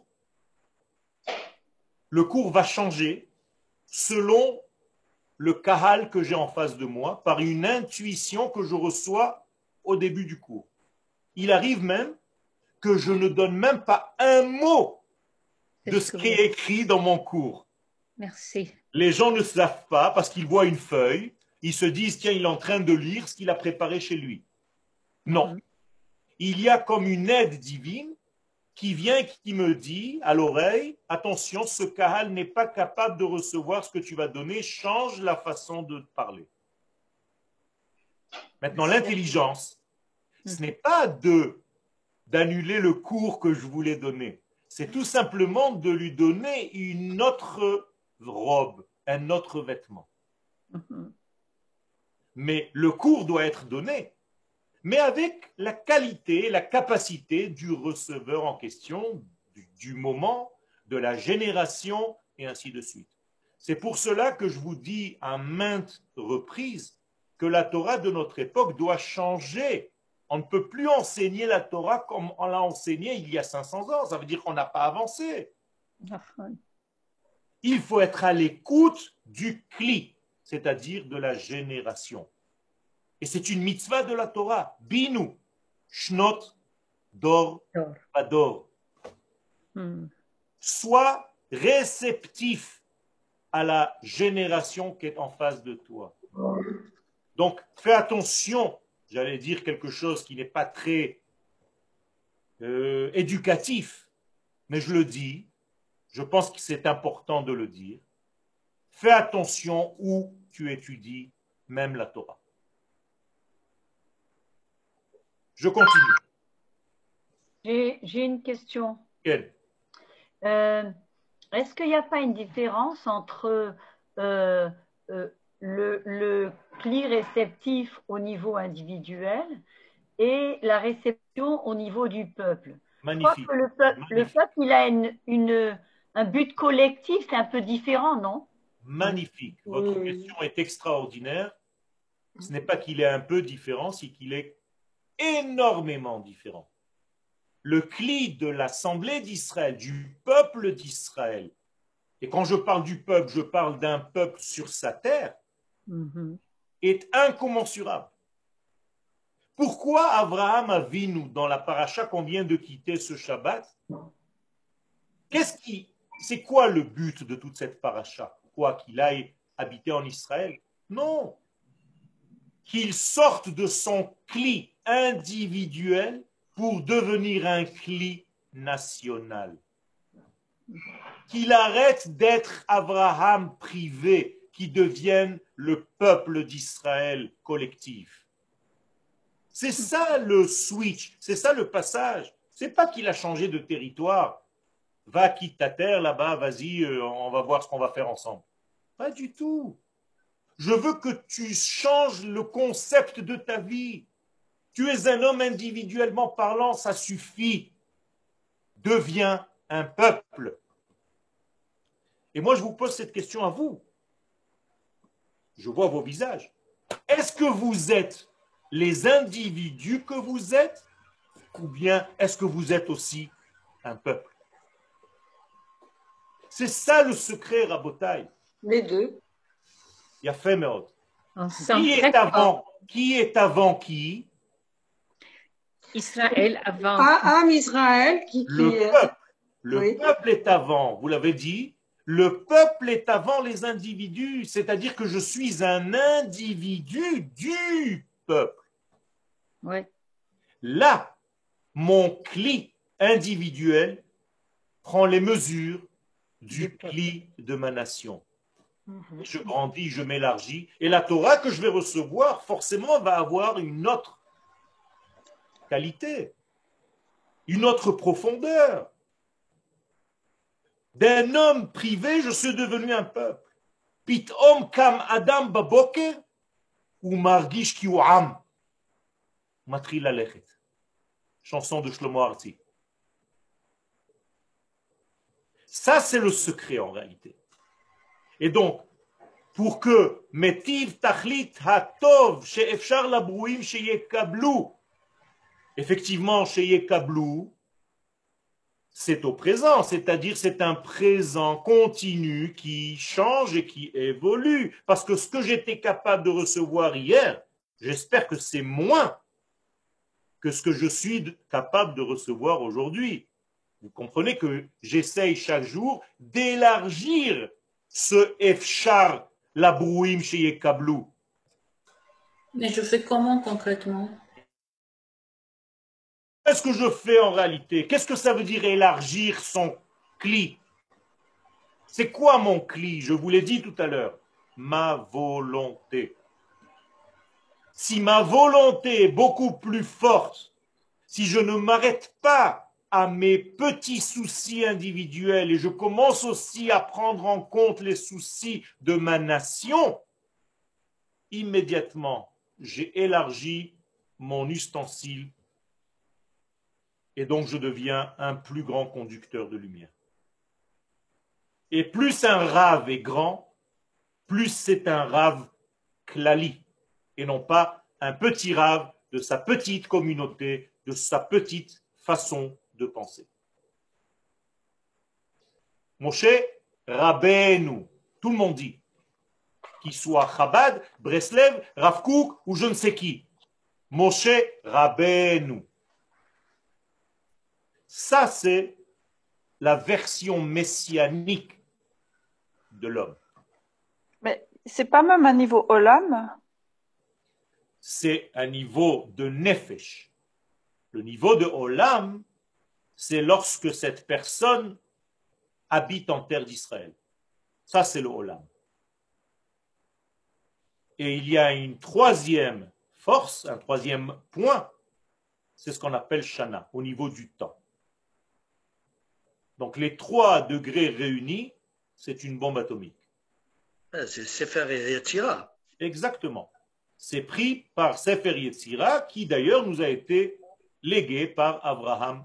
Speaker 1: le cours va changer selon le kahal que j'ai en face de moi, par une intuition que je reçois au début du cours. Il arrive même que je ne donne même pas un mot
Speaker 4: C'est
Speaker 1: de
Speaker 4: ce
Speaker 1: ce
Speaker 4: que
Speaker 1: qui
Speaker 4: vous...
Speaker 1: est écrit dans mon cours.
Speaker 4: Merci.
Speaker 1: Les gens ne savent pas parce qu'ils voient une feuille, ils se disent, tiens, il est en train de lire ce qu'il a préparé chez lui. Non.
Speaker 4: Mhm.
Speaker 1: Il y a comme une aide divine qui vient, qui me dit à l'oreille, attention, ce kahal n'est pas capable de recevoir ce que tu vas donner, change la façon de parler. Maintenant, l'intelligence, ce n'est pas d'annuler le cours que je voulais donner. C'est tout simplement de lui donner une autre robe, un autre vêtement.
Speaker 4: Mhm.
Speaker 1: Mais le cours doit être donné, mais avec la qualité, la capacité du receveur en question, du moment, de la génération, et ainsi de suite. C'est pour cela que je vous dis à maintes reprises que la Torah de notre époque doit changer. On ne peut plus enseigner la Torah comme on l'a enseignée il y a 500 ans. Ça veut dire qu'on n'a pas avancé. Il faut être à l'écoute du cli, c'est-à-dire de la génération. Et c'est une mitzvah de la Torah. Binu, shnot, dor,
Speaker 4: Dor.
Speaker 1: ador.
Speaker 4: Mhm.
Speaker 1: Sois réceptif à la génération qui est en face de toi. Donc, fais attention, j'allais dire quelque chose qui n'est pas très éducatif, mais je le dis, je pense que c'est important de le dire. Fais attention où tu étudies même la Torah. Je continue.
Speaker 6: J'ai une question.
Speaker 1: Quelle?
Speaker 6: Euh, Est-ce qu'il n'y a pas une différence entre euh, le CLI réceptif au niveau individuel et la réception au niveau du peuple? Je crois
Speaker 1: Magnifique.
Speaker 6: que le
Speaker 1: Magnifique.
Speaker 6: peuple, il a un but collectif, c'est un peu différent, non?
Speaker 1: Magnifique. Votre question est extraordinaire. Ce n'est pas qu'il est un peu différent, c'est qu'il est énormément différent. Le cli de l'Assemblée d'Israël, du peuple d'Israël, et quand je parle du peuple, je parle d'un peuple sur sa terre,
Speaker 4: Mhm.
Speaker 1: est incommensurable. Pourquoi Abraham Avinu, dans la paracha qu'on vient de quitter ce Shabbat, c'est quoi le but de toute cette paracha? Quoi, qu'il aille habiter en Israël? Non. Qu'il sorte de son cli individuel pour devenir un cli national. Qu'il arrête d'être Abraham privé, qui devienne le peuple d'Israël collectif. C'est ça le switch, c'est ça le passage. C'est pas qu'il a changé de territoire. Va, quitte ta terre là-bas, vas-y, on va voir ce qu'on va faire ensemble. Pas du tout. Je veux que tu changes le concept de ta vie. Tu es un homme individuellement parlant, ça suffit. Deviens un peuple. Et moi, je vous pose cette question à vous. je vois vos visages. Est-ce que vous êtes les individus que vous êtes, ou bien est-ce que vous êtes aussi un peuple? C'est ça le secret, Rabotai.
Speaker 7: Les deux.
Speaker 1: Il y a fait Meod.
Speaker 4: On sent très fort.
Speaker 1: Qui est avant qui?
Speaker 4: Israël avant.
Speaker 7: Am Israël
Speaker 1: Le peuple. Le
Speaker 7: oui.
Speaker 1: peuple est avant, vous l'avez dit. Le peuple est avant les individus, c'est-à-dire que je suis un individu du peuple.
Speaker 4: Ouais.
Speaker 1: Là, mon cli individuel prend les mesures du cli de ma nation. Je grandis, je m'élargis, et la Torah que je vais recevoir, forcément, va avoir une autre qualité, une autre profondeur. D'un homme privé, je suis devenu un peuple. Pitom kam adam baboker ou margish ki hu am. Matri lalechet. Chanson de Shlomo Artzi. Ça, c'est le secret en réalité. Et donc, pour que metiv tachlit hatov she'efshar labrouim sheyekablu, effectivement, sheyekablu, c'est au présent, c'est-à-dire c'est un présent continu qui change et qui évolue. Parce que ce que j'étais capable de recevoir hier, j'espère que c'est moins que ce que je suis capable de recevoir aujourd'hui. Vous comprenez que j'essaye chaque jour d'élargir ce Efchar labrouim chez Yekablu.
Speaker 8: Mais je fais comment concrètement?
Speaker 1: Qu'est-ce que je fais en réalité? Qu'est-ce que ça veut dire élargir son cli? C'est quoi mon cli? Je vous l'ai dit tout à l'heure. Ma volonté. Si ma volonté est beaucoup plus forte, si je ne m'arrête pas à mes petits soucis individuels et je commence aussi à prendre en compte les soucis de ma nation, immédiatement, j'ai élargi mon ustensile et donc je deviens un plus grand conducteur de lumière. Et plus un rave est grand, plus c'est un rave klali, et non pas un petit rave de sa petite communauté, de sa petite façon de penser. Moshe Rabbeinu, tout le monde dit, qu'il soit Chabad, Breslev, Rav Kook ou je ne sais qui. Moshe Rabbeinu. Ça, c'est la version messianique de l'homme.
Speaker 5: Mais c'est pas même un niveau Olam?
Speaker 1: C'est un niveau de Nefesh. Le niveau de Olam, c'est lorsque cette personne habite en terre d'Israël. Ça, c'est le Olam. Et il y a une troisième force, un troisième point, c'est ce qu'on appelle Shana, au niveau du temps. Donc les 3 degrés réunis, c'est une bombe atomique.
Speaker 9: C'est Sefer Yetzira.
Speaker 1: Exactement. C'est pris par Sefer Yetzira, qui d'ailleurs nous a été légué par Abraham.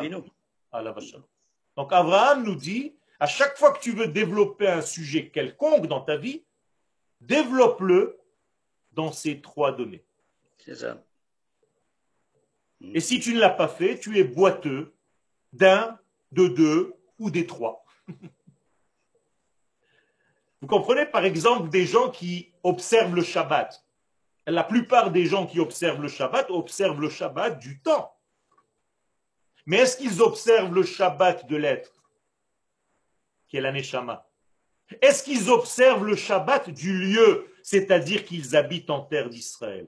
Speaker 1: Donc Abraham nous dit, à chaque fois que tu veux développer un sujet quelconque dans ta vie, développe-le dans ces 3 données.
Speaker 9: C'est ça.
Speaker 1: Et si tu ne l'as pas fait, tu es boiteux d'un, de 2 ou des 3. Vous comprenez par exemple des gens qui observent le Shabbat. La plupart des gens qui observent le Shabbat du temps. Mais est-ce qu'ils observent le Shabbat de l'être, qui est la Neshama? Est-ce qu'ils observent le Shabbat du lieu, c'est-à-dire qu'ils habitent en terre d'Israël?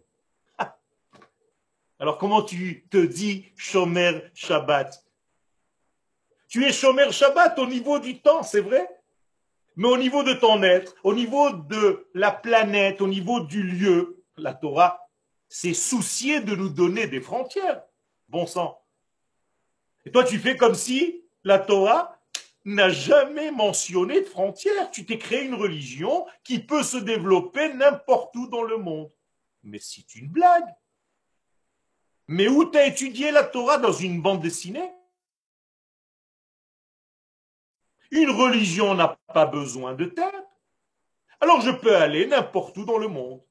Speaker 1: Alors comment tu te dis Shomer Shabbat? Tu es Shomer Shabbat au niveau du temps, c'est vrai? Mais au niveau de ton être, au niveau de la planète, au niveau du lieu, la Torah s'est souciée de nous donner des frontières. Bon sang. Et toi, tu fais comme si la Torah n'a jamais mentionné de frontières. Tu t'es créé une religion qui peut se développer n'importe où dans le monde. Mais c'est une blague. Mais où t'as étudié la Torah? Dans une bande dessinée? Une religion n'a pas besoin de terre. alors je peux aller n'importe où dans le monde.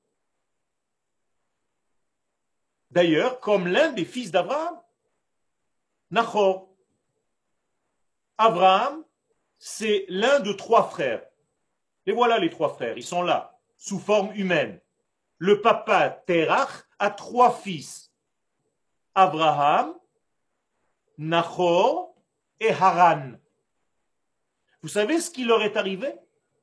Speaker 1: D'ailleurs, comme l'un des fils d'Abraham, Nahor. Abraham, c'est l'un de trois frères. Et voilà les trois frères, ils sont là, sous forme humaine. Le papa Terach a trois fils. Abraham, Nahor et Haran. Vous savez ce qui leur est arrivé?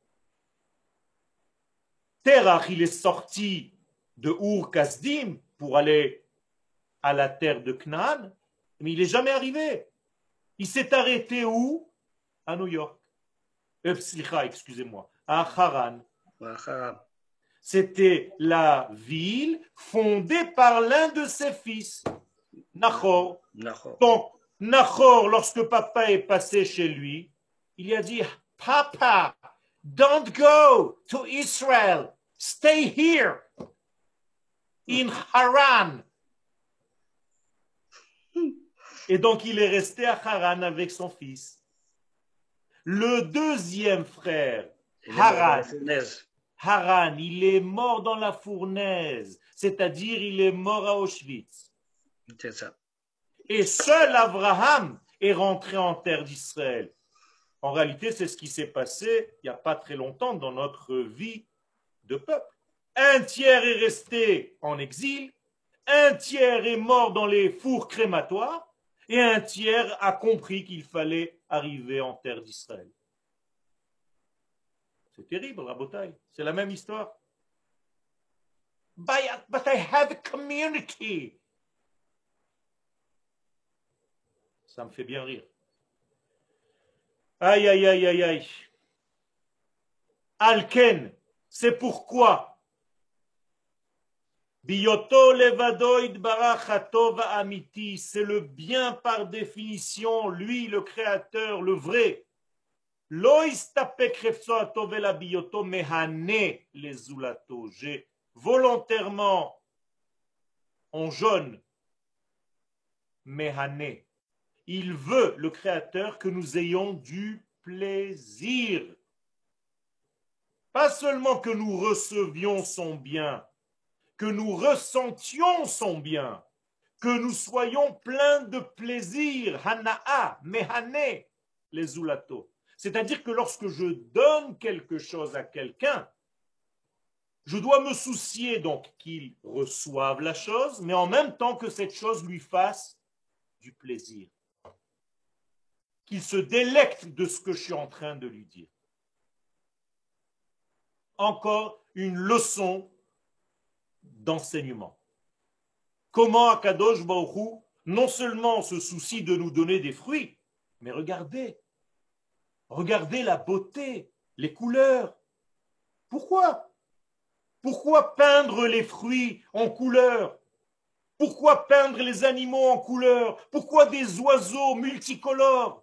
Speaker 1: Terach, il est sorti de Ur Kasdim pour aller à la terre de Canaan, mais il n'est jamais arrivé. Il s'est arrêté où? À New York. Excusez-moi, à Haran. C'était la ville fondée par l'un de ses fils, Nahor. Donc, Nahor, lorsque papa est passé chez lui, il a dit, Papa, don't go to Israel, stay here, in Haran. Et donc, il est resté à Haran avec son fils. Le deuxième frère, Haran, il est mort dans la fournaise, c'est-à-dire il est mort à Auschwitz.
Speaker 9: C'est ça.
Speaker 1: Et seul Abraham est rentré en terre d'Israël. En réalité, c'est ce qui s'est passé il n'y a pas très longtemps dans notre vie de peuple. Un tiers est resté en exil, un tiers est mort dans les fours crématoires, et un tiers a compris qu'il fallait arriver en terre d'Israël. C'est terrible, Rabotai. C'est la même histoire. But I have a community. Ça me fait bien rire. Aïe, aïe, aïe, aïe, aïe. Alken, c'est pourquoi Biyoto levadoid barachatov amiti, c'est le bien par définition, lui le créateur, le vrai. Lo istapek refso atovela biyoto mehane les zulato. J'ai volontairement en jaune mehane. Il veut, le créateur, que nous ayons du plaisir. Pas seulement que nous recevions son bien, que nous ressentions son bien, que nous soyons pleins de plaisir, hana'a, mehane, les zulato. C'est-à-dire que lorsque je donne quelque chose à quelqu'un, je dois me soucier donc qu'il reçoive la chose, mais en même temps que cette chose lui fasse du plaisir. Qu'il se délecte de ce que je suis en train de lui dire. Encore une leçon d'enseignement. Comment Akadosh Baruch Hu non seulement se soucie de nous donner des fruits, mais regardez la beauté, les couleurs. Pourquoi? Pourquoi peindre les fruits en couleurs? Pourquoi peindre les animaux en couleurs? Pourquoi des oiseaux multicolores?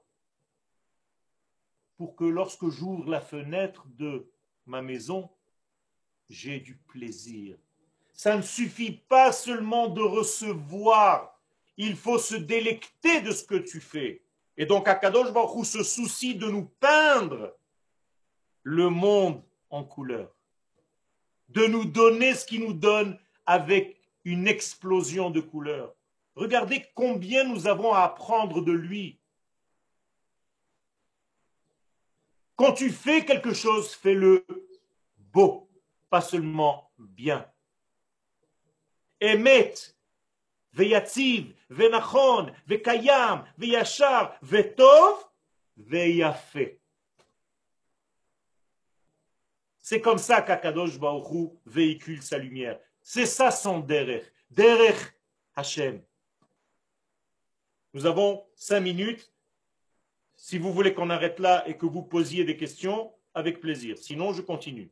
Speaker 1: Pour que lorsque j'ouvre la fenêtre de ma maison, j'ai du plaisir. Ça ne suffit pas seulement de recevoir, il faut se délecter de ce que tu fais. Et donc Akadosh Baruch Hu se soucie de nous peindre le monde en couleur, de nous donner ce qu'il nous donne avec une explosion de couleurs. Regardez combien nous avons à apprendre de lui. Quand tu fais quelque chose, fais-le beau, pas seulement bien. Emet, veyatziv, venachon, vekayam, veyachar, vetov, veyafé. C'est comme ça qu'Akadosh Baruch Hu véhicule sa lumière. C'est ça son derech. Derech Hashem. Nous avons 5 minutes. Si vous voulez qu'on arrête là et que vous posiez des questions, avec plaisir. Sinon, je continue.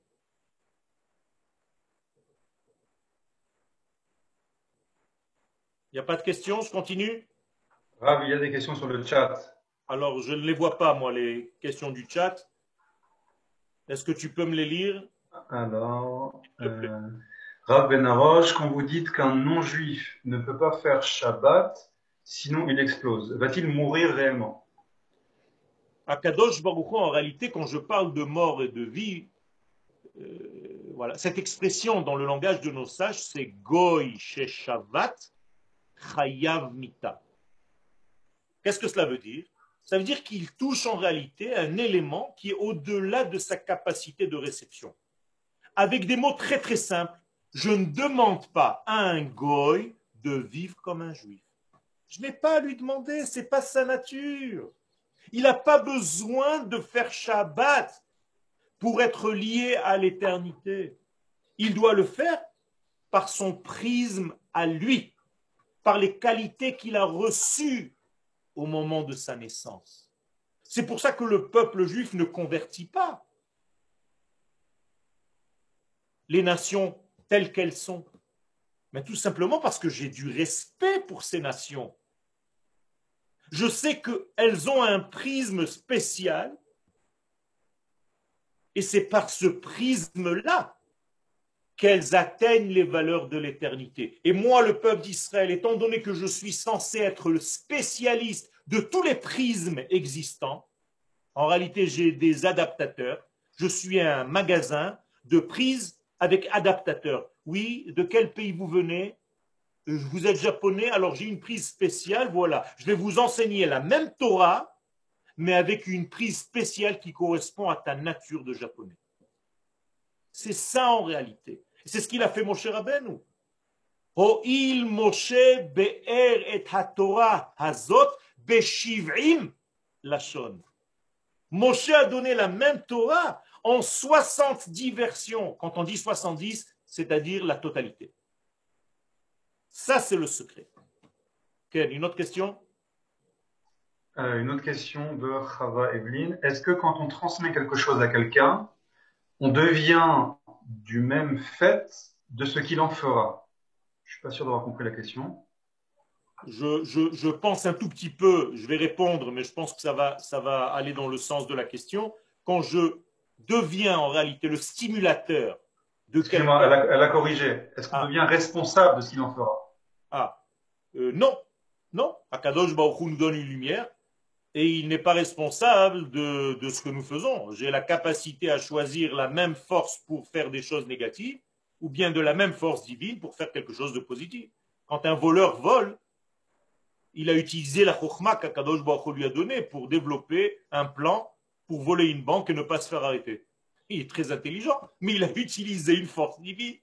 Speaker 1: Il n'y a pas de questions, je continue?
Speaker 2: Rav, il y a des questions sur le chat.
Speaker 1: Alors, je ne les vois pas, moi, les questions du chat. Est-ce que tu peux me les lire?
Speaker 2: Alors, Rav Benaroche, quand vous dites qu'un non-juif ne peut pas faire Shabbat, sinon il explose, va-t-il mourir réellement?
Speaker 1: Akadosh Baruch Hu, en réalité, quand je parle de mort et de vie, voilà. Cette expression dans le langage de nos sages, c'est Goy Sheshavat Chayav Mita. Qu'est-ce que cela veut dire? Ça veut dire qu'il touche en réalité un élément qui est au-delà de sa capacité de réception. Avec des mots très très simples, je ne demande pas à un Goy de vivre comme un juif. Je n'ai pas à lui demander, ce n'est pas sa nature. Il n'a pas besoin de faire Shabbat pour être lié à l'éternité. Il doit le faire par son prisme à lui, par les qualités qu'il a reçues au moment de sa naissance. C'est pour ça que le peuple juif ne convertit pas les nations telles qu'elles sont. Mais tout simplement parce que j'ai du respect pour ces nations. Je sais qu'elles ont un prisme spécial et c'est par ce prisme-là qu'elles atteignent les valeurs de l'éternité. Et moi, le peuple d'Israël, étant donné que je suis censé être le spécialiste de tous les prismes existants, en réalité, j'ai des adaptateurs. Je suis un magasin de prises avec adaptateurs. Oui, de quel pays vous venez? Vous êtes japonais, alors j'ai une prise spéciale, voilà. Je vais vous enseigner la même Torah, mais avec une prise spéciale qui correspond à ta nature de japonais. C'est ça en réalité. C'est ce qu'il a fait Moshe Rabbeinu. Ho'il Moshe be'er et ha-Torah hazot be'shiv'im lashon. Moshe a donné la même Torah en 70 versions. Quand on dit 70, c'est-à-dire la totalité. Ça, c'est le secret. Ken, une autre question?
Speaker 2: Une autre question de Chava Evelyn. Est-ce que quand on transmet quelque chose à quelqu'un, on devient du même fait de ce qu'il en fera? Je ne suis pas sûr d'avoir compris la question.
Speaker 1: Je pense un tout petit peu, je vais répondre, mais je pense que ça va aller dans le sens de la question. Quand je deviens en réalité le stimulateur de
Speaker 2: Excusez-moi,
Speaker 1: quelqu'un...
Speaker 2: elle a corrigé. Est-ce qu'on devient responsable de ce qu'il en fera?
Speaker 1: Non, non. Akadosh Baruch Hu nous donne une lumière et il n'est pas responsable de ce que nous faisons. J'ai la capacité à choisir la même force pour faire des choses négatives ou bien de la même force divine pour faire quelque chose de positif. Quand un voleur vole, il a utilisé la chokhma qu'Akadosh Baruch Hu lui a donnée pour développer un plan pour voler une banque et ne pas se faire arrêter. Il est très intelligent, mais il a utilisé une force divine.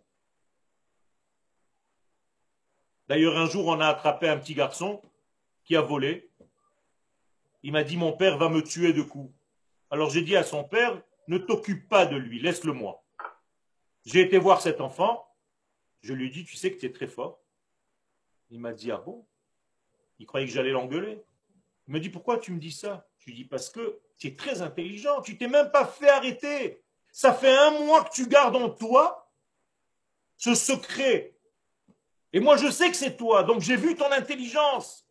Speaker 1: D'ailleurs, un jour, on a attrapé un petit garçon qui a volé. Il m'a dit, mon père va me tuer de coups. Alors j'ai dit à son père, ne t'occupe pas de lui, laisse-le moi. J'ai été voir cet enfant. Je lui ai dit, tu sais que tu es très fort. Il m'a dit, ah bon? Il croyait que j'allais l'engueuler. Il me dit, pourquoi tu me dis ça? Je lui dis, parce que tu es très intelligent, tu t'es même pas fait arrêter. Ça fait 1 mois que tu gardes en toi ce secret. Et moi, je sais que c'est toi, donc j'ai vu ton intelligence.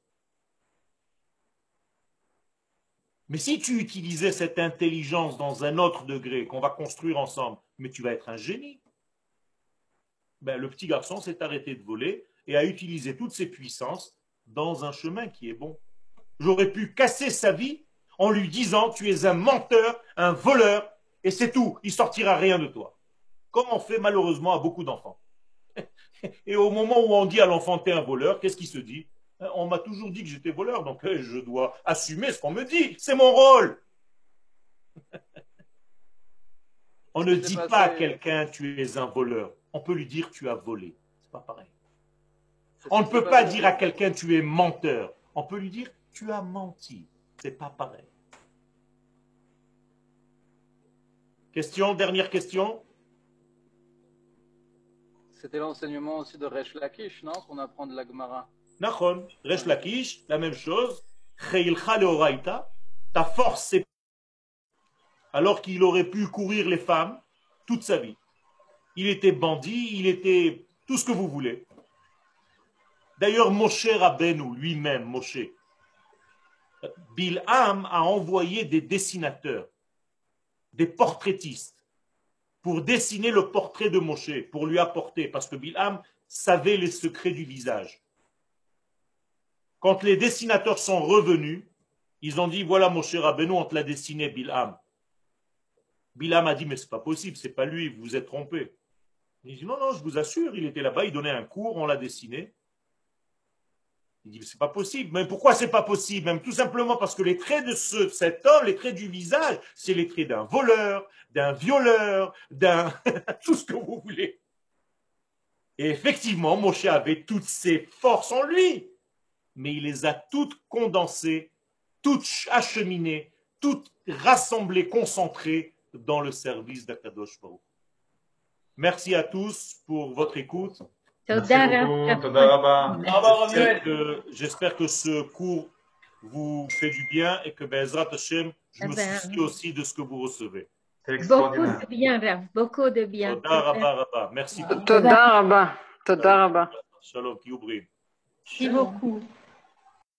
Speaker 1: Mais si tu utilisais cette intelligence dans un autre degré qu'on va construire ensemble, mais tu vas être un génie. Ben, le petit garçon s'est arrêté de voler et a utilisé toutes ses puissances dans un chemin qui est bon. J'aurais pu casser sa vie en lui disant tu es un menteur, un voleur, et c'est tout, il sortira rien de toi. Comme on fait malheureusement à beaucoup d'enfants. Et au moment où on dit à l'enfant t'es un voleur, qu'est-ce qu'il se dit? On m'a toujours dit que j'étais voleur, donc je dois assumer ce qu'on me dit, c'est mon rôle. On ne dit pas à quelqu'un tu es un voleur, on peut lui dire tu as volé, c'est pas pareil. On ne peut pas dire à quelqu'un tu es menteur, on peut lui dire tu as menti, c'est pas pareil. Question, dernière question.
Speaker 10: C'était l'enseignement aussi de Resh Lakish, non? Qu'on apprend de la Gemara.
Speaker 1: Nachon, Resh Lakish, la même chose. Cheilcha leoraita, ta force c'est alors qu'il aurait pu courir les femmes toute sa vie. Il était bandit, il était tout ce que vous voulez. D'ailleurs, Moshe Rabbeinu lui-même, Moshe, Bilham a envoyé des dessinateurs, des portraitistes, pour dessiner le portrait de Moshe, pour lui apporter, parce que Bilham savait les secrets du visage. Quand les dessinateurs sont revenus, ils ont dit, voilà Moshe Rabbeinu, on te l'a dessiné, Bilham. Bilam a dit, mais c'est pas possible, c'est pas lui, vous vous êtes trompé. Il dit, non, non, je vous assure, il était là-bas, il donnait un cours, on l'a dessiné. Il dit, c'est pas possible. Mais pourquoi c'est pas possible? Même tout simplement parce que les traits de cet homme, les traits du visage, c'est les traits d'un voleur, d'un violeur, d'un tout ce que vous voulez. Et effectivement, Moshe avait toutes ces forces en lui, mais il les a toutes condensées, toutes acheminées, toutes rassemblées, concentrées dans le service d'Akadosh Baruch. Merci à tous pour votre écoute.
Speaker 2: Merci beaucoup. Toda rabba.
Speaker 1: J'espère que ce cours vous fait du bien et que Be'ezrat Hashem, je me soucie aussi de ce que vous recevez.
Speaker 2: C'est
Speaker 4: Beaucoup
Speaker 2: extraordinaire.
Speaker 4: de bien, Rav, beaucoup de bien.
Speaker 1: Toda rabba rabba. Merci beaucoup.
Speaker 5: Toda rabba. Toda rabba.
Speaker 1: Shalom, Kiyubri.
Speaker 4: Merci beaucoup.